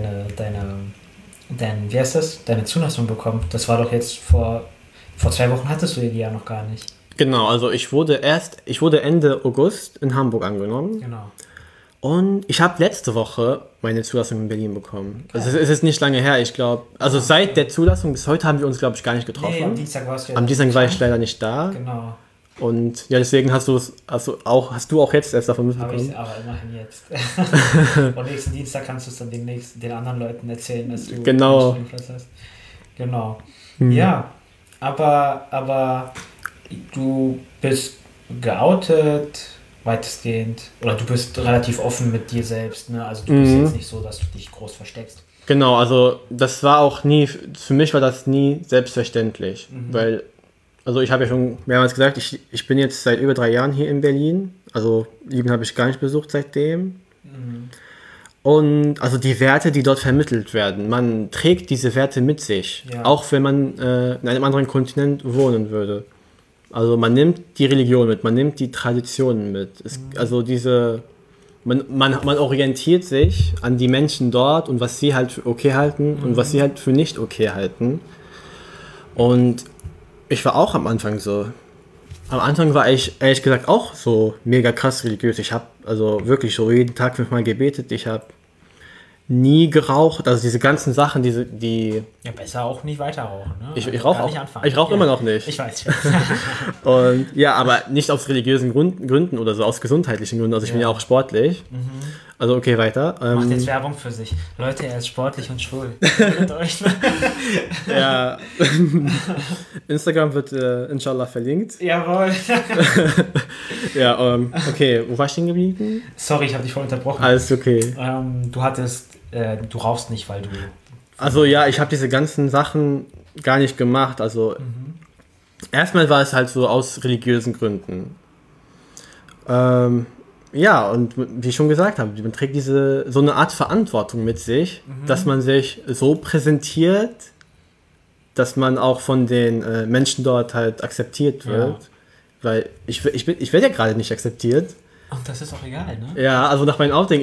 wie heißt das? Deine Zulassung bekommen? Das war doch jetzt vor 2 Wochen hattest du die ja noch gar nicht. Genau, also ich wurde Ende August in Hamburg angenommen. Genau. Und ich habe letzte Woche meine Zulassung in Berlin bekommen. Also es ist nicht lange her, ich glaube. Also seit der Zulassung bis heute haben wir uns, glaube ich, gar nicht getroffen. Nee, am Dienstag warst du ja Am Dienstag war ich leider nicht da. Genau. Und ja, deswegen hast du auch jetzt erst davon Habe ich mitbekommen. aber immerhin jetzt. Und nächsten Dienstag kannst du es dann den anderen Leuten erzählen, dass du Genau. einen Studienplatz hast. Genau. Ja, aber du bist geoutet, weitestgehend, oder du bist relativ offen mit dir selbst, ne? Also du bist jetzt nicht so, dass du dich groß versteckst. Genau, also das war auch nie, für mich war das nie selbstverständlich, weil, also ich habe ja schon mehrmals gesagt, ich bin jetzt seit über 3 Jahren hier in Berlin, also Libyen habe ich gar nicht besucht seitdem. Und also die Werte, die dort vermittelt werden, man trägt diese Werte mit sich, auch wenn man in einem anderen Kontinent wohnen würde. Also man nimmt die Religion mit, man nimmt die Traditionen mit. Also man orientiert sich an die Menschen dort und was sie halt für okay halten und was sie halt für nicht okay halten. Und ich war auch am Anfang so. Am Anfang war ich ehrlich gesagt auch so mega krass religiös. Ich habe also wirklich so jeden Tag 5-mal gebetet. Ich habe nie geraucht. Also diese ganzen Sachen, die Ja, besser auch nicht weiter rauchen. Ne? ich Also rauche gar auch. nicht anfangen. Ich rauche immer noch nicht. Ich weiß. Und ja, aber nicht aus religiösen Gründen oder so, aus gesundheitlichen Gründen. Also ich bin ja auch sportlich. Also okay, weiter. Macht jetzt Werbung für sich. Leute, er ist sportlich und schwul. Meldet euch. Ja, Instagram wird inshallah verlinkt. Jawohl. Ja, okay, wo war ich stehen geblieben? Sorry, ich habe dich voll unterbrochen. Alles okay. Du rauchst nicht, weil du... Also ja, ich habe diese ganzen Sachen gar nicht gemacht. Also erstmal war es halt so aus religiösen Gründen. Ja, und wie ich schon gesagt habe, man trägt so eine Art Verantwortung mit sich, dass man sich so präsentiert, dass man auch von den Menschen dort halt akzeptiert wird. Ja. Weil ich werde ja gerade nicht akzeptiert. Und das ist auch egal, ne? Ja, also nach meinem Outing,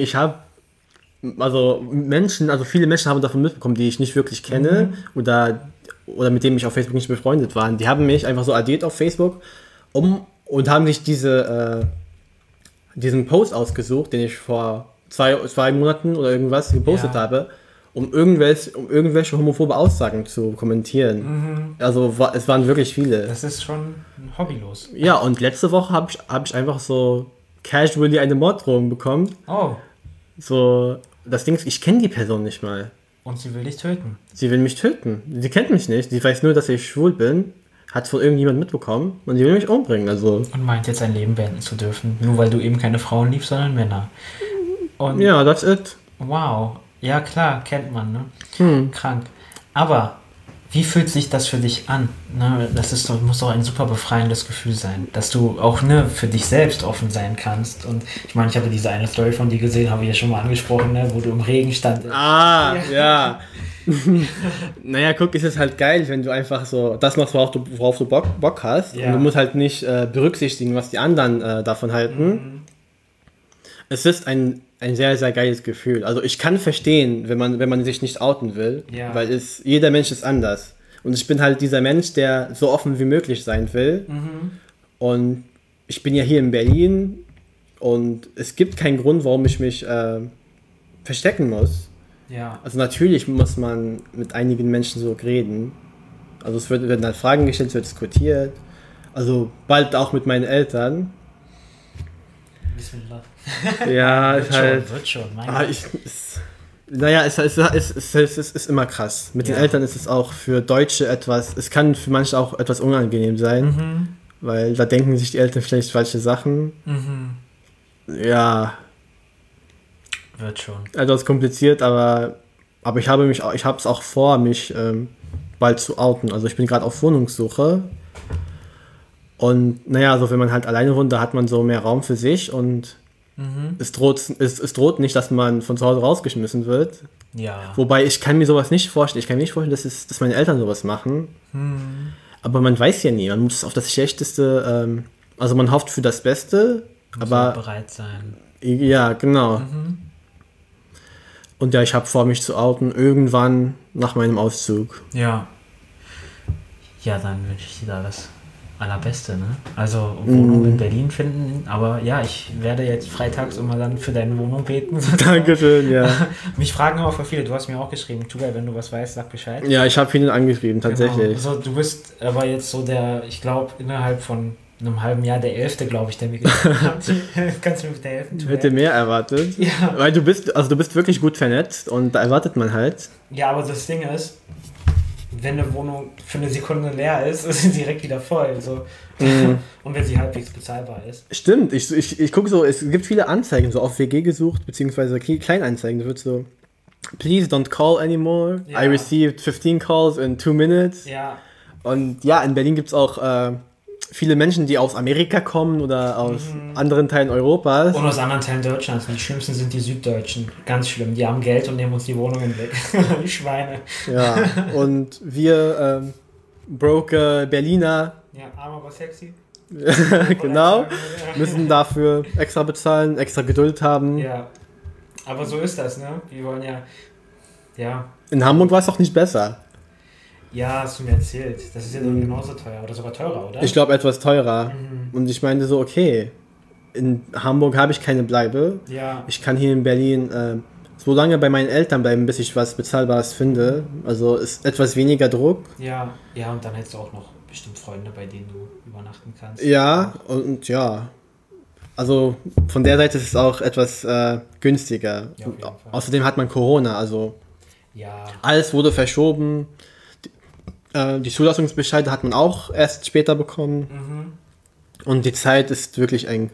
viele Menschen haben davon mitbekommen, die ich nicht wirklich kenne oder mit denen ich auf Facebook nicht befreundet war. Die haben mich einfach so addiert auf Facebook und haben sich diesen Post ausgesucht, den ich vor 2 Monaten oder irgendwas gepostet habe, um irgendwelche homophobe Aussagen zu kommentieren. Also es waren wirklich viele. Das ist schon hobbylos. Ja, und letzte Woche hab ich einfach so casually eine Morddrohung bekommen. Oh. So, das Ding ist, ich kenne die Person nicht mal. Und sie will dich töten. Sie will mich töten. Sie kennt mich nicht. Sie weiß nur, dass ich schwul bin. Hat von irgendjemand mitbekommen. Und sie will mich umbringen. Also. Und meint jetzt ein Leben beenden zu dürfen. Nur weil du eben keine Frauen liebst, sondern Männer. Und Ja, that's it. wow. Ja, klar, kennt man, ne? Krank. Aber wie fühlt sich das für dich an? Ne? Muss doch ein super befreiendes Gefühl sein, dass du auch für dich selbst offen sein kannst. Und ich meine, ich habe diese eine Story von dir gesehen, habe ich ja schon mal angesprochen, ne? Wo du im Regen standest. Ja. Naja, guck, es ist halt geil, wenn du einfach so das machst, worauf du Bock hast. Ja. Und du musst halt nicht berücksichtigen, was die anderen davon halten. Es ist ein sehr, sehr geiles Gefühl. Also ich kann verstehen, wenn man sich nicht outen will, weil jeder Mensch ist anders. Und ich bin halt dieser Mensch, der so offen wie möglich sein will. Und ich bin ja hier in Berlin und es gibt keinen Grund, warum ich mich verstecken muss. Ja. Also natürlich muss man mit einigen Menschen so reden. Also es werden halt Fragen gestellt, es wird diskutiert. Also bald auch mit meinen Eltern. Bismillah. Ja, wird schon, es ist immer krass. Mit den Eltern ist es auch für Deutsche es kann für manche auch etwas unangenehm sein, weil da denken sich die Eltern vielleicht falsche Sachen. Ja. Wird schon. Etwas kompliziert, aber ich habe es auch vor, mich bald zu outen. Also ich bin gerade auf Wohnungssuche. Und naja, also wenn man halt alleine wohnt, da hat man so mehr Raum für sich und es droht nicht, dass man von zu Hause rausgeschmissen wird. Ja. Wobei ich kann mir sowas nicht vorstellen. Ich kann mir nicht vorstellen, dass meine Eltern sowas machen. Aber man weiß ja nie. Man muss auf das Schlechteste, also man hofft für das Beste, aber bereit sein. Ja, genau. Und ja, ich habe vor, mich zu outen, irgendwann nach meinem Auszug. Ja. Ja, dann wünsche ich dir da das Allerbeste, ne? Also Wohnung in Berlin finden, aber ja, ich werde jetzt freitags immer dann für deine Wohnung beten. Dankeschön, ja. Mich fragen aber voll viele, du hast mir auch geschrieben, Tugay, wenn du was weißt, sag Bescheid. Ja, ich habe vielen angeschrieben, tatsächlich. Genau. Also du bist aber jetzt so ich glaube, innerhalb von einem halben Jahr der 11., glaube ich, der mir geschrieben hat. Kannst du mir bitte helfen? Ich hätte mehr erwartet. Ja. Weil du bist wirklich gut vernetzt und da erwartet man halt. Ja, aber das Ding ist, wenn eine Wohnung für eine Sekunde leer ist, ist sie direkt wieder voll. So. Und wenn sie halbwegs bezahlbar ist. Stimmt, ich gucke so, es gibt viele Anzeigen, so auf WG gesucht, beziehungsweise Kleinanzeigen, da wird so, please don't call anymore, I received 15 calls in 2 minutes. Ja. Und ja, in Berlin gibt es auch viele Menschen, die aus Amerika kommen oder aus anderen Teilen Europas. Und aus anderen Teilen Deutschlands. Die schlimmsten sind die Süddeutschen. Ganz schlimm. Die haben Geld und nehmen uns die Wohnungen weg. Die Schweine. Ja, und wir broke Berliner. Ja, arm aber sexy. Genau. Müssen dafür extra bezahlen, extra Geduld haben. Ja. Aber so ist das, ne? Wir wollen ja. In Hamburg war es doch nicht besser. Ja, hast du mir erzählt. Das ist ja dann genauso teuer oder sogar teurer, oder? Ich glaube etwas teurer. Und ich meinte so, okay, in Hamburg habe ich keine Bleibe. Ja. Ich kann hier in Berlin so lange bei meinen Eltern bleiben, bis ich was Bezahlbares finde. Also ist etwas weniger Druck. Ja, und dann hättest du auch noch bestimmt Freunde, bei denen du übernachten kannst. Ja, und ja. Also von der Seite ist es auch etwas günstiger. Ja, auf jeden Fall. Außerdem hat man Corona, also alles wurde verschoben. Die Zulassungsbescheide hat man auch erst später bekommen. Und die Zeit ist wirklich eng.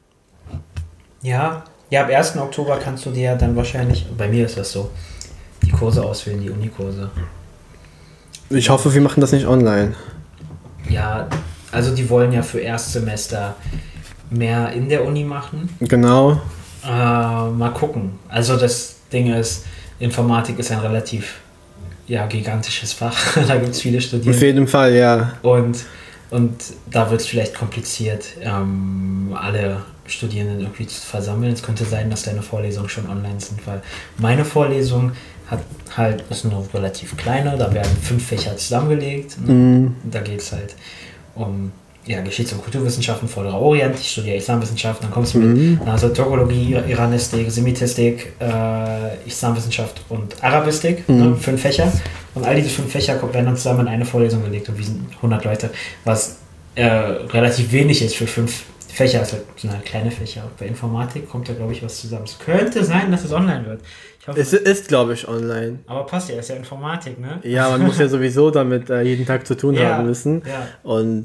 Ja, ab 1. Oktober kannst du dir dann wahrscheinlich, bei mir ist das so, die Kurse auswählen, die Unikurse. Ich hoffe, wir machen das nicht online. Ja, also die wollen ja für Erstsemester mehr in der Uni machen. Genau. Mal gucken. Also das Ding ist, Informatik ist ein relativ gigantisches Fach. Da gibt es viele Studierende. Auf jeden Fall, ja. Und da wird es vielleicht kompliziert, alle Studierenden irgendwie zu versammeln. Es könnte sein, dass deine Vorlesungen schon online sind, weil meine Vorlesung ist nur relativ kleine, da werden 5 Fächer zusammengelegt. Ne? Da geht es halt um Geschichts- und Kulturwissenschaften, Vorderer Orient, ich studiere Islamwissenschaften, dann kommst du mit Turkologie, Iranistik, Semitistik, Islamwissenschaft und Arabistik, 5 Fächer. Und all diese 5 Fächer werden dann zusammen in eine Vorlesung gelegt und wir sind 100 Leute, was relativ wenig ist für 5 Fächer, also sind halt kleine Fächer. Und bei Informatik kommt da, glaube ich, was zusammen. Es könnte sein, dass es online wird. Ich hoffe, es ist, glaube ich, online. Aber passt ja, ist ja Informatik, ne? Ja, man muss ja sowieso damit jeden Tag zu tun haben müssen. Ja. Und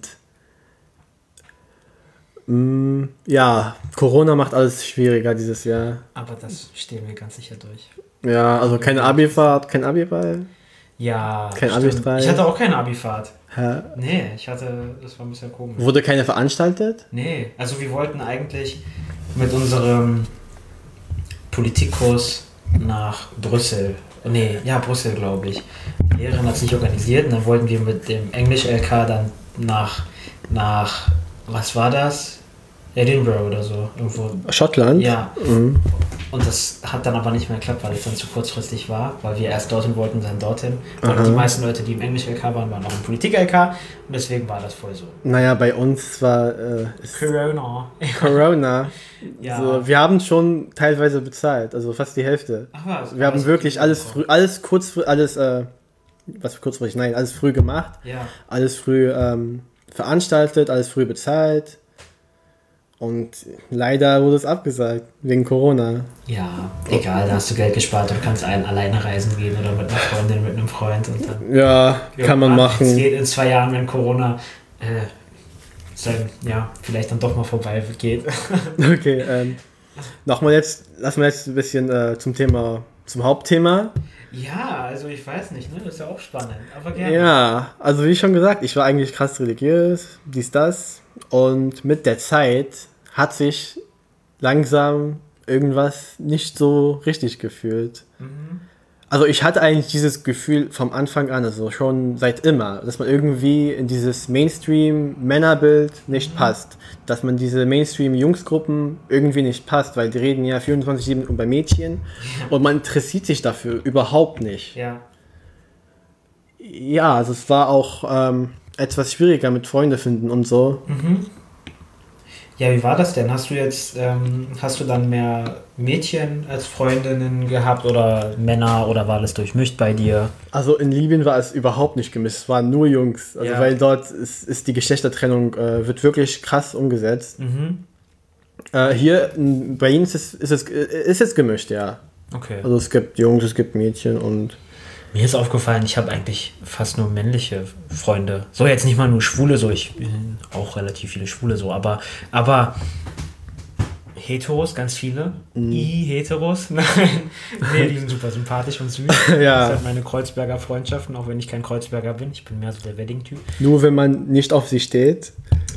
Corona macht alles schwieriger dieses Jahr. Aber das stehen wir ganz sicher durch. Ja, also keine Abi-Fahrt, kein Abi-Ball. Ja, Kein Abi-frei? Ich hatte auch keine Abifahrt. Hä? Nee, das war ein bisschen komisch. Wurde keine veranstaltet? Nee, also wir wollten eigentlich mit unserem Politikkurs nach Brüssel. Nee, ja, Brüssel, glaube ich. Die Lehrerin hat es nicht organisiert und dann wollten wir mit dem Englisch-LK dann nach, was war das? Edinburgh oder so. Irgendwo. Schottland? Ja. Mhm. Und das hat dann aber nicht mehr geklappt, weil es dann zu kurzfristig war, weil wir erst dorthin wollten, dann dorthin. Und die meisten Leute, die im Englisch-LK waren auch im Politik-LK und deswegen war das voll so. Naja, bei uns war Corona. Corona. Ja. So, wir haben schon teilweise bezahlt, also fast die Hälfte. Ach was? Wir haben wirklich alles früh gemacht. Ja. Alles früh veranstaltet, alles früh bezahlt. Und leider wurde es abgesagt, wegen Corona. Ja, egal, da hast du Geld gespart und kannst alleine reisen gehen oder mit einer Freundin, mit einem Freund. Und dann, Ja, kann man machen. Es geht in 2 Jahren, wenn Corona vielleicht dann doch mal vorbei geht. Okay, lassen wir jetzt ein bisschen zum Hauptthema. Ja, also ich weiß nicht, ne? Das ist ja auch spannend, aber gerne. Ja, also wie schon gesagt, ich war eigentlich krass religiös, das. Und mit der Zeit hat sich langsam irgendwas nicht so richtig gefühlt. Mhm. Also ich hatte eigentlich dieses Gefühl vom Anfang an, also schon seit immer, dass man irgendwie in dieses Mainstream-Männerbild nicht passt. Dass man diese Mainstream-Jungsgruppen irgendwie nicht passt, weil die reden ja 24/7 über Mädchen und man interessiert sich dafür überhaupt nicht. Ja. Ja, also es war auch etwas schwieriger mit Freunde finden und so. Mhm. Ja, wie war das denn? Hast du dann mehr Mädchen als Freundinnen gehabt oder Männer oder war das durchmischt bei dir? Also in Libyen war es überhaupt nicht gemischt, es waren nur Jungs. Also weil dort ist die Geschlechtertrennung wird wirklich krass umgesetzt. Mhm. Hier bei ihnen ist es gemischt, ja. Okay. Also es gibt Jungs, es gibt Mädchen und... Mir ist aufgefallen, ich habe eigentlich fast nur männliche Freunde. So jetzt nicht mal nur Schwule, so ich bin auch relativ viele Schwule so, aber Heteros, ganz viele. Heteros, nein. Nee, die sind super sympathisch und süß. Ja. Das sind meine Kreuzberger Freundschaften, auch wenn ich kein Kreuzberger bin. Ich bin mehr so der Wedding-Typ. Nur wenn man nicht auf sie steht.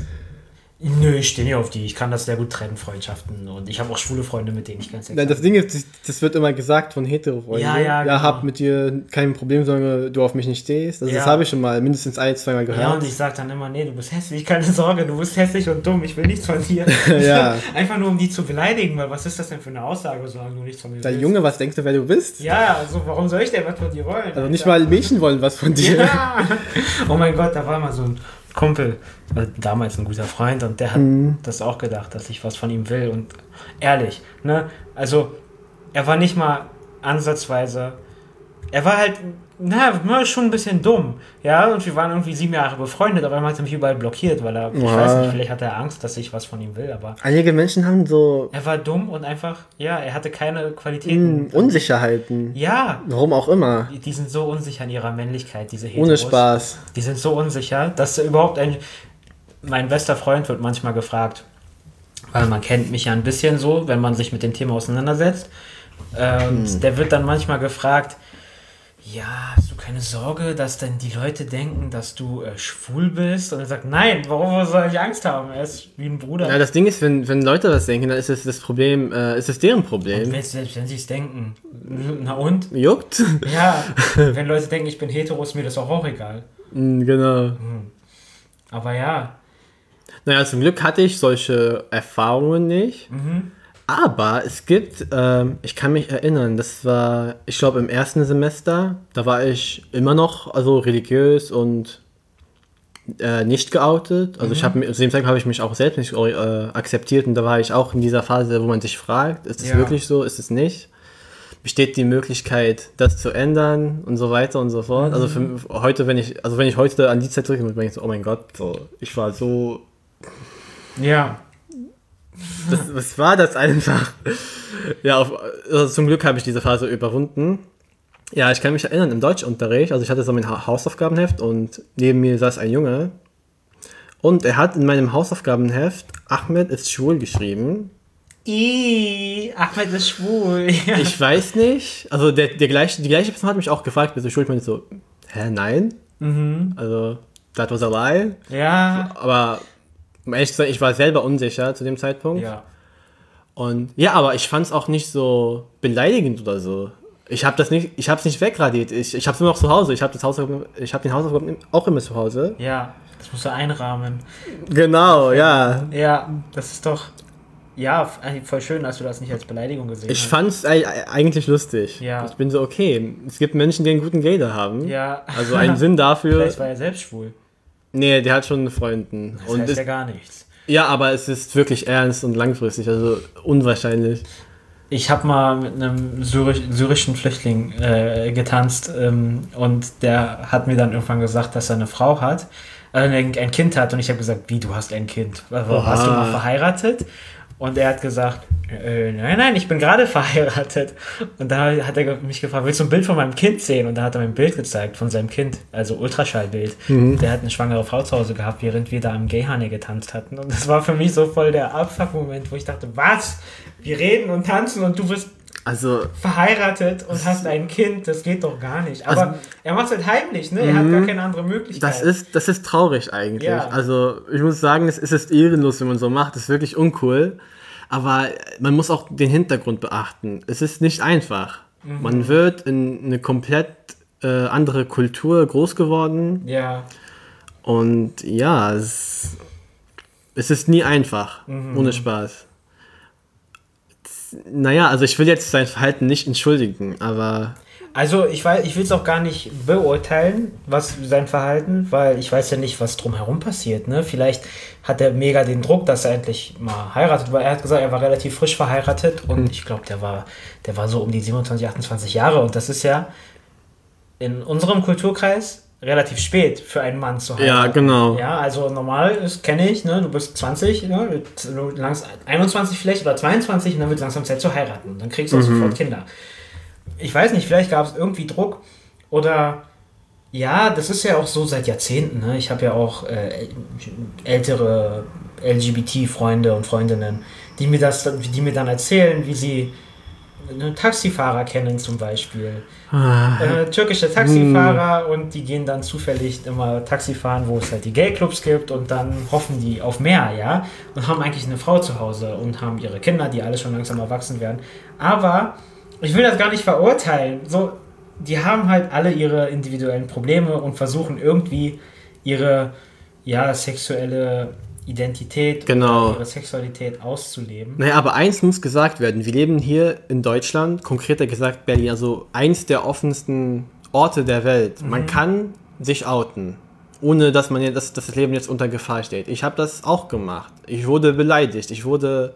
Nö, ich stehe nicht auf die. Ich kann das sehr gut trennen, Freundschaften. Und ich habe auch schwule Freunde, mit denen ich ganz Nein, das Ding ist, das wird immer gesagt von Hetero-Freunden. Ja, genau. Hab mit dir kein Problem, solange du auf mich nicht stehst. Also das habe ich schon mal mindestens 1-2 Mal gehört. Ja, und ich sage dann immer, nee, du bist hässlich, keine Sorge, du bist hässlich und dumm, ich will nichts von dir. Ja. Einfach nur, um die zu beleidigen, weil was ist das denn für eine Aussage, solange du nichts von mir Der willst? Junge, was denkst du, wer du bist? Ja, also warum soll ich denn was von dir wollen? Also nicht mal Mädchen wollen was von dir. Ja. Oh mein Gott, da war mal so ein Kumpel, damals ein guter Freund, und der hat das auch gedacht, dass ich was von ihm will. Und ehrlich, ne, also er war nicht mal ansatzweise, er war halt, schon ein bisschen dumm, ja, und wir waren irgendwie 7 Jahre befreundet, aber er hat mich überall blockiert, weil er, ich weiß nicht, vielleicht hat er Angst, dass ich was von ihm will, aber... Einige Menschen haben so... Er war dumm und einfach, er hatte keine Qualitäten. Unsicherheiten. Ja. Warum auch immer. Die sind so unsicher in ihrer Männlichkeit, diese Heteros. Ohne Spaß. Die sind so unsicher, dass überhaupt mein bester Freund wird manchmal gefragt, weil man kennt mich ja ein bisschen so, wenn man sich mit dem Thema auseinandersetzt. Der wird dann manchmal gefragt, ja, hast du keine Sorge, dass dann die Leute denken, dass du schwul bist? Und er sagt, nein, warum soll ich Angst haben? Er ist wie ein Bruder. Ja, das Ding ist, wenn Leute das denken, dann ist es das Problem, ist es deren Problem. Und selbst wenn sie es denken, na und? Juckt? Ja, wenn Leute denken, ich bin hetero, ist mir das auch egal. Genau. Aber ja. Naja, zum Glück hatte ich solche Erfahrungen nicht. Aber es gibt, ich kann mich erinnern, das war, ich glaube im ersten Semester, da war ich immer noch also religiös und nicht geoutet. Also zu dem Zeitpunkt habe ich mich auch selbst nicht akzeptiert und da war ich auch in dieser Phase, wo man sich fragt, ist es wirklich so, ist es nicht? Besteht die Möglichkeit, das zu ändern und so weiter und so fort. Also wenn ich heute an die Zeit zurückkomme, denke ich so, oh mein Gott, so, ich war so... Ja. Was war das einfach? Ja, also zum Glück habe ich diese Phase überwunden. Ja, ich kann mich erinnern, im Deutschunterricht, also ich hatte so mein Hausaufgabenheft und neben mir saß ein Junge und er hat in meinem Hausaufgabenheft Ahmed ist schwul geschrieben. Ahmed ist schwul. Ja. Ich weiß nicht, also die gleiche Person hat mich auch gefragt, bist du schwul? Ich meine so, hä, nein? Also, that was a lie. Ja. Aber um ehrlich zu sein, ich war selber unsicher zu dem Zeitpunkt. Ja. Und ja, aber ich fand es auch nicht so beleidigend oder so. Ich habe es nicht wegradiert. Ich habe es nur noch zu Hause. Ich habe den Hausaufgaben auch immer zu Hause. Ja, das musst du einrahmen. Genau, ja. Ja, das ist doch... Ja, voll schön, dass du das nicht als Beleidigung gesehen hast. Ich fand es eigentlich lustig. Ja. Ich bin so, okay, es gibt Menschen, die einen guten Gaydar haben. Ja. Also einen Sinn dafür. Vielleicht war er selbst schwul. Nee, der hat schon eine Freundin. Das heißt ja gar nichts. Ja, aber es ist wirklich ernst und langfristig, also unwahrscheinlich. Ich habe mal mit einem syrischen Flüchtling getanzt und der hat mir dann irgendwann gesagt, dass er eine Frau hat, ein Kind hat und ich habe gesagt, wie, du hast ein Kind? Warst du mal verheiratet? Und er hat gesagt, nein, ich bin gerade verheiratet. Und dann hat er mich gefragt, willst du ein Bild von meinem Kind sehen? Und dann hat er mir ein Bild gezeigt von seinem Kind, also Ultraschallbild. Der hat eine schwangere Frau zu Hause gehabt, während wir da am Gayhane getanzt hatten. Und das war für mich so voll der Abfuck-Moment, wo ich dachte, was? Wir reden und tanzen und du bist verheiratet und hast ein Kind, das geht doch gar nicht. Aber er macht es halt heimlich, ne? Er hat gar keine andere Möglichkeit. Das ist traurig eigentlich. Ja. Also ich muss sagen, es ist ehrenlos, wenn man so macht. Das ist wirklich uncool. Aber man muss auch den Hintergrund beachten. Es ist nicht einfach. Man wird in eine komplett andere Kultur groß geworden. Ja. Und ja, es ist nie einfach. Ohne Spaß. Naja, also ich will jetzt sein Verhalten nicht entschuldigen, aber... Also ich will es auch gar nicht beurteilen, was sein Verhalten, weil ich weiß ja nicht, was drumherum passiert. Ne? Vielleicht hat er mega den Druck, dass er endlich mal heiratet, weil er hat gesagt, er war relativ frisch verheiratet und ich glaube, der war so um die 27, 28 Jahre und das ist ja in unserem Kulturkreis relativ spät für einen Mann zu heiraten. Ja, genau. Ja, also normal, das kenne ich, ne? Du bist 20, ne? Du 21 vielleicht oder 22 und dann wird langsam Zeit zu heiraten. Und dann kriegst du auch sofort Kinder. Ich weiß nicht, vielleicht gab es irgendwie Druck oder ja, das ist ja auch so seit Jahrzehnten. Ne? Ich habe ja auch ältere LGBT-Freunde und Freundinnen, die mir dann erzählen, wie sie einen Taxifahrer kennen zum Beispiel. Türkische Taxifahrer und die gehen dann zufällig immer Taxi fahren, wo es halt die Gay-Clubs gibt und dann hoffen die auf mehr, ja, und haben eigentlich eine Frau zu Hause und haben ihre Kinder, die alle schon langsam erwachsen werden. Aber ich will das gar nicht verurteilen. So, die haben halt alle ihre individuellen Probleme und versuchen irgendwie ihre sexuelle Identität oder ihre Sexualität auszuleben. Naja, aber eins muss gesagt werden. Wir leben hier in Deutschland, konkreter gesagt Berlin, also eins der offensten Orte der Welt. Man kann sich outen, ohne dass das Leben jetzt unter Gefahr steht. Ich habe das auch gemacht. Ich wurde beleidigt. Ich wurde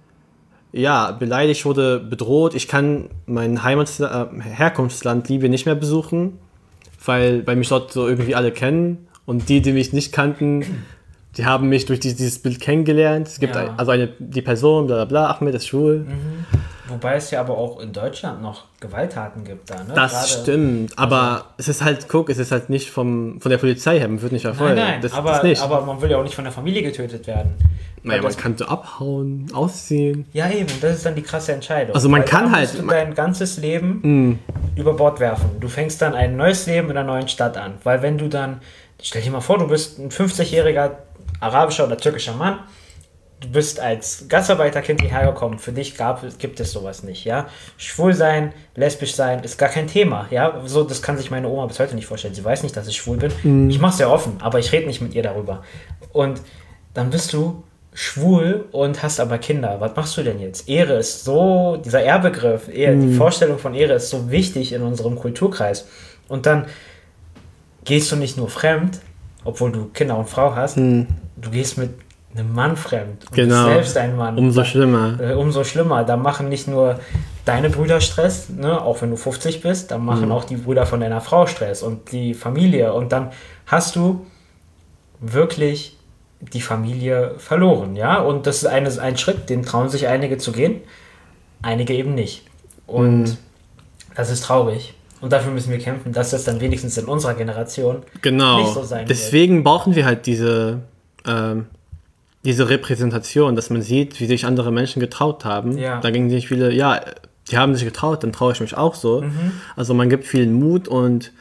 bedroht. Ich kann mein Herkunftsland Libyen nicht mehr besuchen, weil mich dort so irgendwie alle kennen. Und die mich nicht kannten, die haben mich durch dieses Bild kennengelernt. Es gibt die Person, bla bla bla, Ahmed ist schwul. Wobei es ja aber auch in Deutschland noch Gewalttaten gibt da, ne? Das stimmt, aber es ist halt nicht von der Polizei her, man wird nicht verfolgt. Nein, aber man will ja auch nicht von der Familie getötet werden. Naja, man kann so abhauen, ausziehen. Ja eben, und das ist dann die krasse Entscheidung. Also man kann halt... Du dein ganzes Leben über Bord werfen. Du fängst dann ein neues Leben in einer neuen Stadt an. Weil wenn du dann, stell dir mal vor, du bist ein 50-jähriger arabischer oder türkischer Mann, du bist als Gastarbeiterkind hierher gekommen, für dich gibt es sowas nicht, ja. Schwul sein, lesbisch sein, ist gar kein Thema, ja. So, das kann sich meine Oma bis heute nicht vorstellen. Sie weiß nicht, dass ich schwul bin. Ich mach's ja offen, aber ich rede nicht mit ihr darüber. Und dann bist du schwul und hast aber Kinder. Was machst du denn jetzt? Ehre ist so, dieser Ehrbegriff, die Vorstellung von Ehre ist so wichtig in unserem Kulturkreis. Und dann gehst du nicht nur fremd, obwohl du Kinder und Frau hast, du gehst mit einem Mann fremd und bist selbst ein Mann. Umso schlimmer. Umso schlimmer. Da machen nicht nur deine Brüder Stress, ne, auch wenn du 50 bist, dann machen auch die Brüder von deiner Frau Stress und die Familie. Und dann hast du wirklich die Familie verloren, ja. Und das ist ein Schritt, den trauen sich einige zu gehen, einige eben nicht. Und das ist traurig. Und dafür müssen wir kämpfen, dass das dann wenigstens in unserer Generation nicht so sein Deswegen brauchen wir halt diese Repräsentation, dass man sieht, wie sich andere Menschen getraut haben. Ja. Da gingen sich viele, die haben sich getraut, dann traue ich mich auch so. Also man gibt vielen Mut und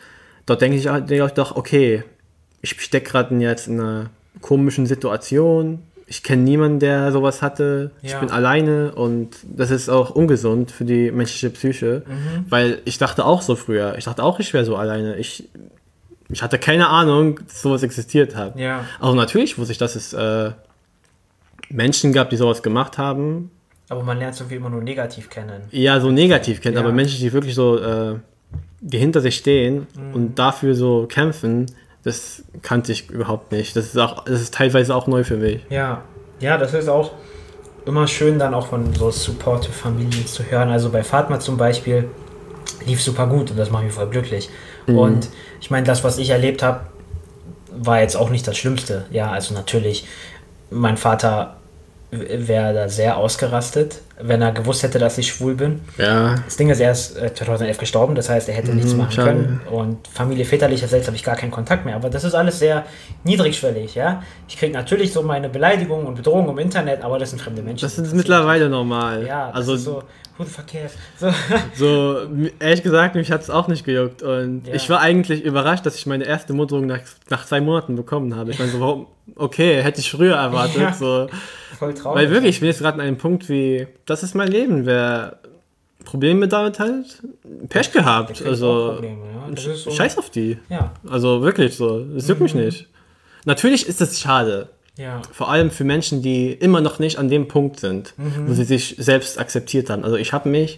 dort denke ich doch, okay, ich stecke gerade jetzt in einer komischen Situation. Ich kenne niemanden, der sowas hatte. Ich bin alleine und das ist auch ungesund für die menschliche Psyche, weil ich dachte auch so früher. Ich dachte auch, ich wäre so alleine. Ich hatte keine Ahnung, dass sowas existiert hat. Ja. Also natürlich wusste ich, dass es Menschen gab, die sowas gemacht haben. Aber man lernt so wie immer nur negativ kennen. Ja, so negativ kennen, aber Menschen, die wirklich so die hinter sich stehen und dafür so kämpfen, das kannte ich überhaupt nicht. Das ist teilweise auch neu für mich. Ja, das ist auch immer schön, dann auch von so supportive Familien zu hören. Also bei Fatma zum Beispiel lief super gut und das macht mich voll glücklich. Und ich meine, das, was ich erlebt habe, war jetzt auch nicht das Schlimmste. Ja, also natürlich, mein Vater wäre da sehr ausgerastet, wenn er gewusst hätte, dass ich schwul bin. Ja. Das Ding ist, er ist 2011 gestorben, das heißt, er hätte nichts machen können. Und Familie väterlicherseits habe ich gar keinen Kontakt mehr. Aber das ist alles sehr niedrigschwellig, ja. Ich kriege natürlich so meine Beleidigungen und Bedrohungen im Internet, aber das sind fremde Menschen. Das ist mittlerweile normal. Ja, das also ist so, who the fuck cares? So, ehrlich gesagt, mich hat es auch nicht gejuckt. Und ich war eigentlich überrascht, dass ich meine erste Mutterung nach 2 Monaten bekommen habe. Ich meine so, warum? Okay, hätte ich früher erwartet. Ja. So. Voll traurig. Weil wirklich, ich bin jetzt gerade an einem Punkt wie, das ist mein Leben. Wer Probleme damit halt, Pech gehabt. Also, Probleme, ja. Das ist so, scheiß auf die. Ja. Also wirklich so, das juckt mich nicht. Natürlich ist es schade. Ja. Vor allem für Menschen, die immer noch nicht an dem Punkt sind, wo sie sich selbst akzeptiert haben. Also ich habe mich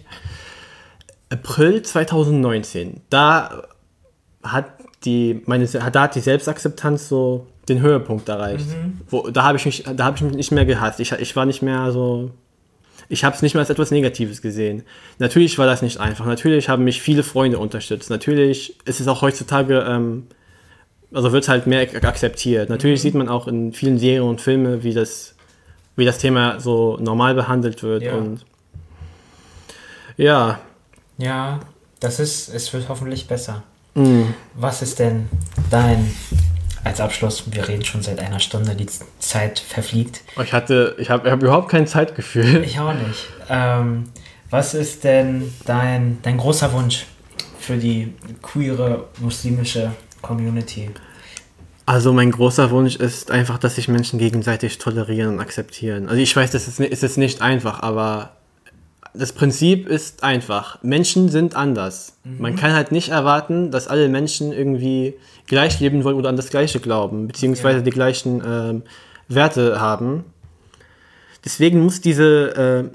April 2019, da hat die Selbstakzeptanz so den Höhepunkt erreicht. Da habe ich mich nicht mehr gehasst. Ich war nicht mehr so, ich habe es nicht mehr als etwas Negatives gesehen. Natürlich war das nicht einfach. Natürlich haben mich viele Freunde unterstützt. Natürlich ist es auch heutzutage also wird halt mehr akzeptiert. Natürlich sieht man auch in vielen Serien und Filmen, wie das Thema so normal behandelt wird. Ja. Und ja. Ja, es wird hoffentlich besser. Was ist denn als Abschluss, wir reden schon seit 1 Stunde, die Zeit verfliegt. Ich habe überhaupt kein Zeitgefühl. Ich auch nicht. Was ist denn dein großer Wunsch für die queere muslimische Community? Also mein großer Wunsch ist einfach, dass sich Menschen gegenseitig tolerieren und akzeptieren. Also ich weiß, das ist nicht einfach, aber das Prinzip ist einfach. Menschen sind anders. Man kann halt nicht erwarten, dass alle Menschen irgendwie gleich leben wollen oder an das Gleiche glauben, beziehungsweise die gleichen Werte haben. Deswegen muss dieses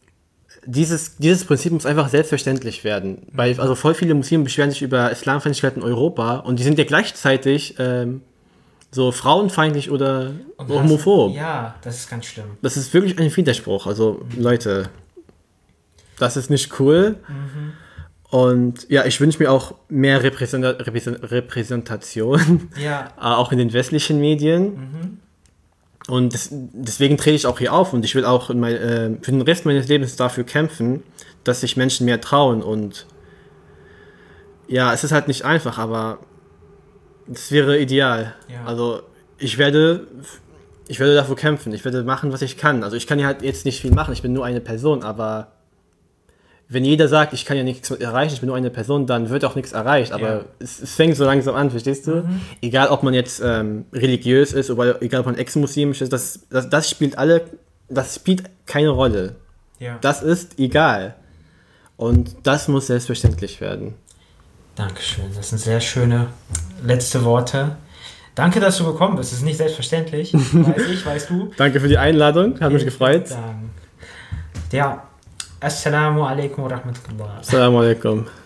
Prinzip muss einfach selbstverständlich werden. Weil also voll viele Muslime beschweren sich über Islamfeindlichkeit in Europa und die sind ja gleichzeitig so frauenfeindlich oder homophob. Ja, das ist ganz schlimm. Das ist wirklich ein Widerspruch. Also Leute, das ist nicht cool. Und ja, ich wünsche mir auch mehr Repräsentation, auch in den westlichen Medien. Und deswegen trete ich auch hier auf und ich will auch für den Rest meines Lebens dafür kämpfen, dass sich Menschen mehr trauen. Und ja, es ist halt nicht einfach, aber das wäre ideal. Ja. Also ich werde dafür kämpfen, ich werde machen, was ich kann. Also ich kann ja halt jetzt nicht viel machen, ich bin nur eine Person, aber wenn jeder sagt, ich kann ja nichts erreichen, ich bin nur eine Person, dann wird auch nichts erreicht. Aber es fängt so langsam an, verstehst du? Egal, ob man jetzt religiös ist oder egal, ob man ex-muslimisch ist, das spielt keine Rolle. Ja. Das ist egal. Und das muss selbstverständlich werden. Dankeschön, das sind sehr schöne letzte Worte. Danke, dass du gekommen bist. Das ist nicht selbstverständlich. Weißt du. Danke für die Einladung, hat mich gefreut. Ja. Assalamu alaikum wa rahmatullah. Assalamu alaikum.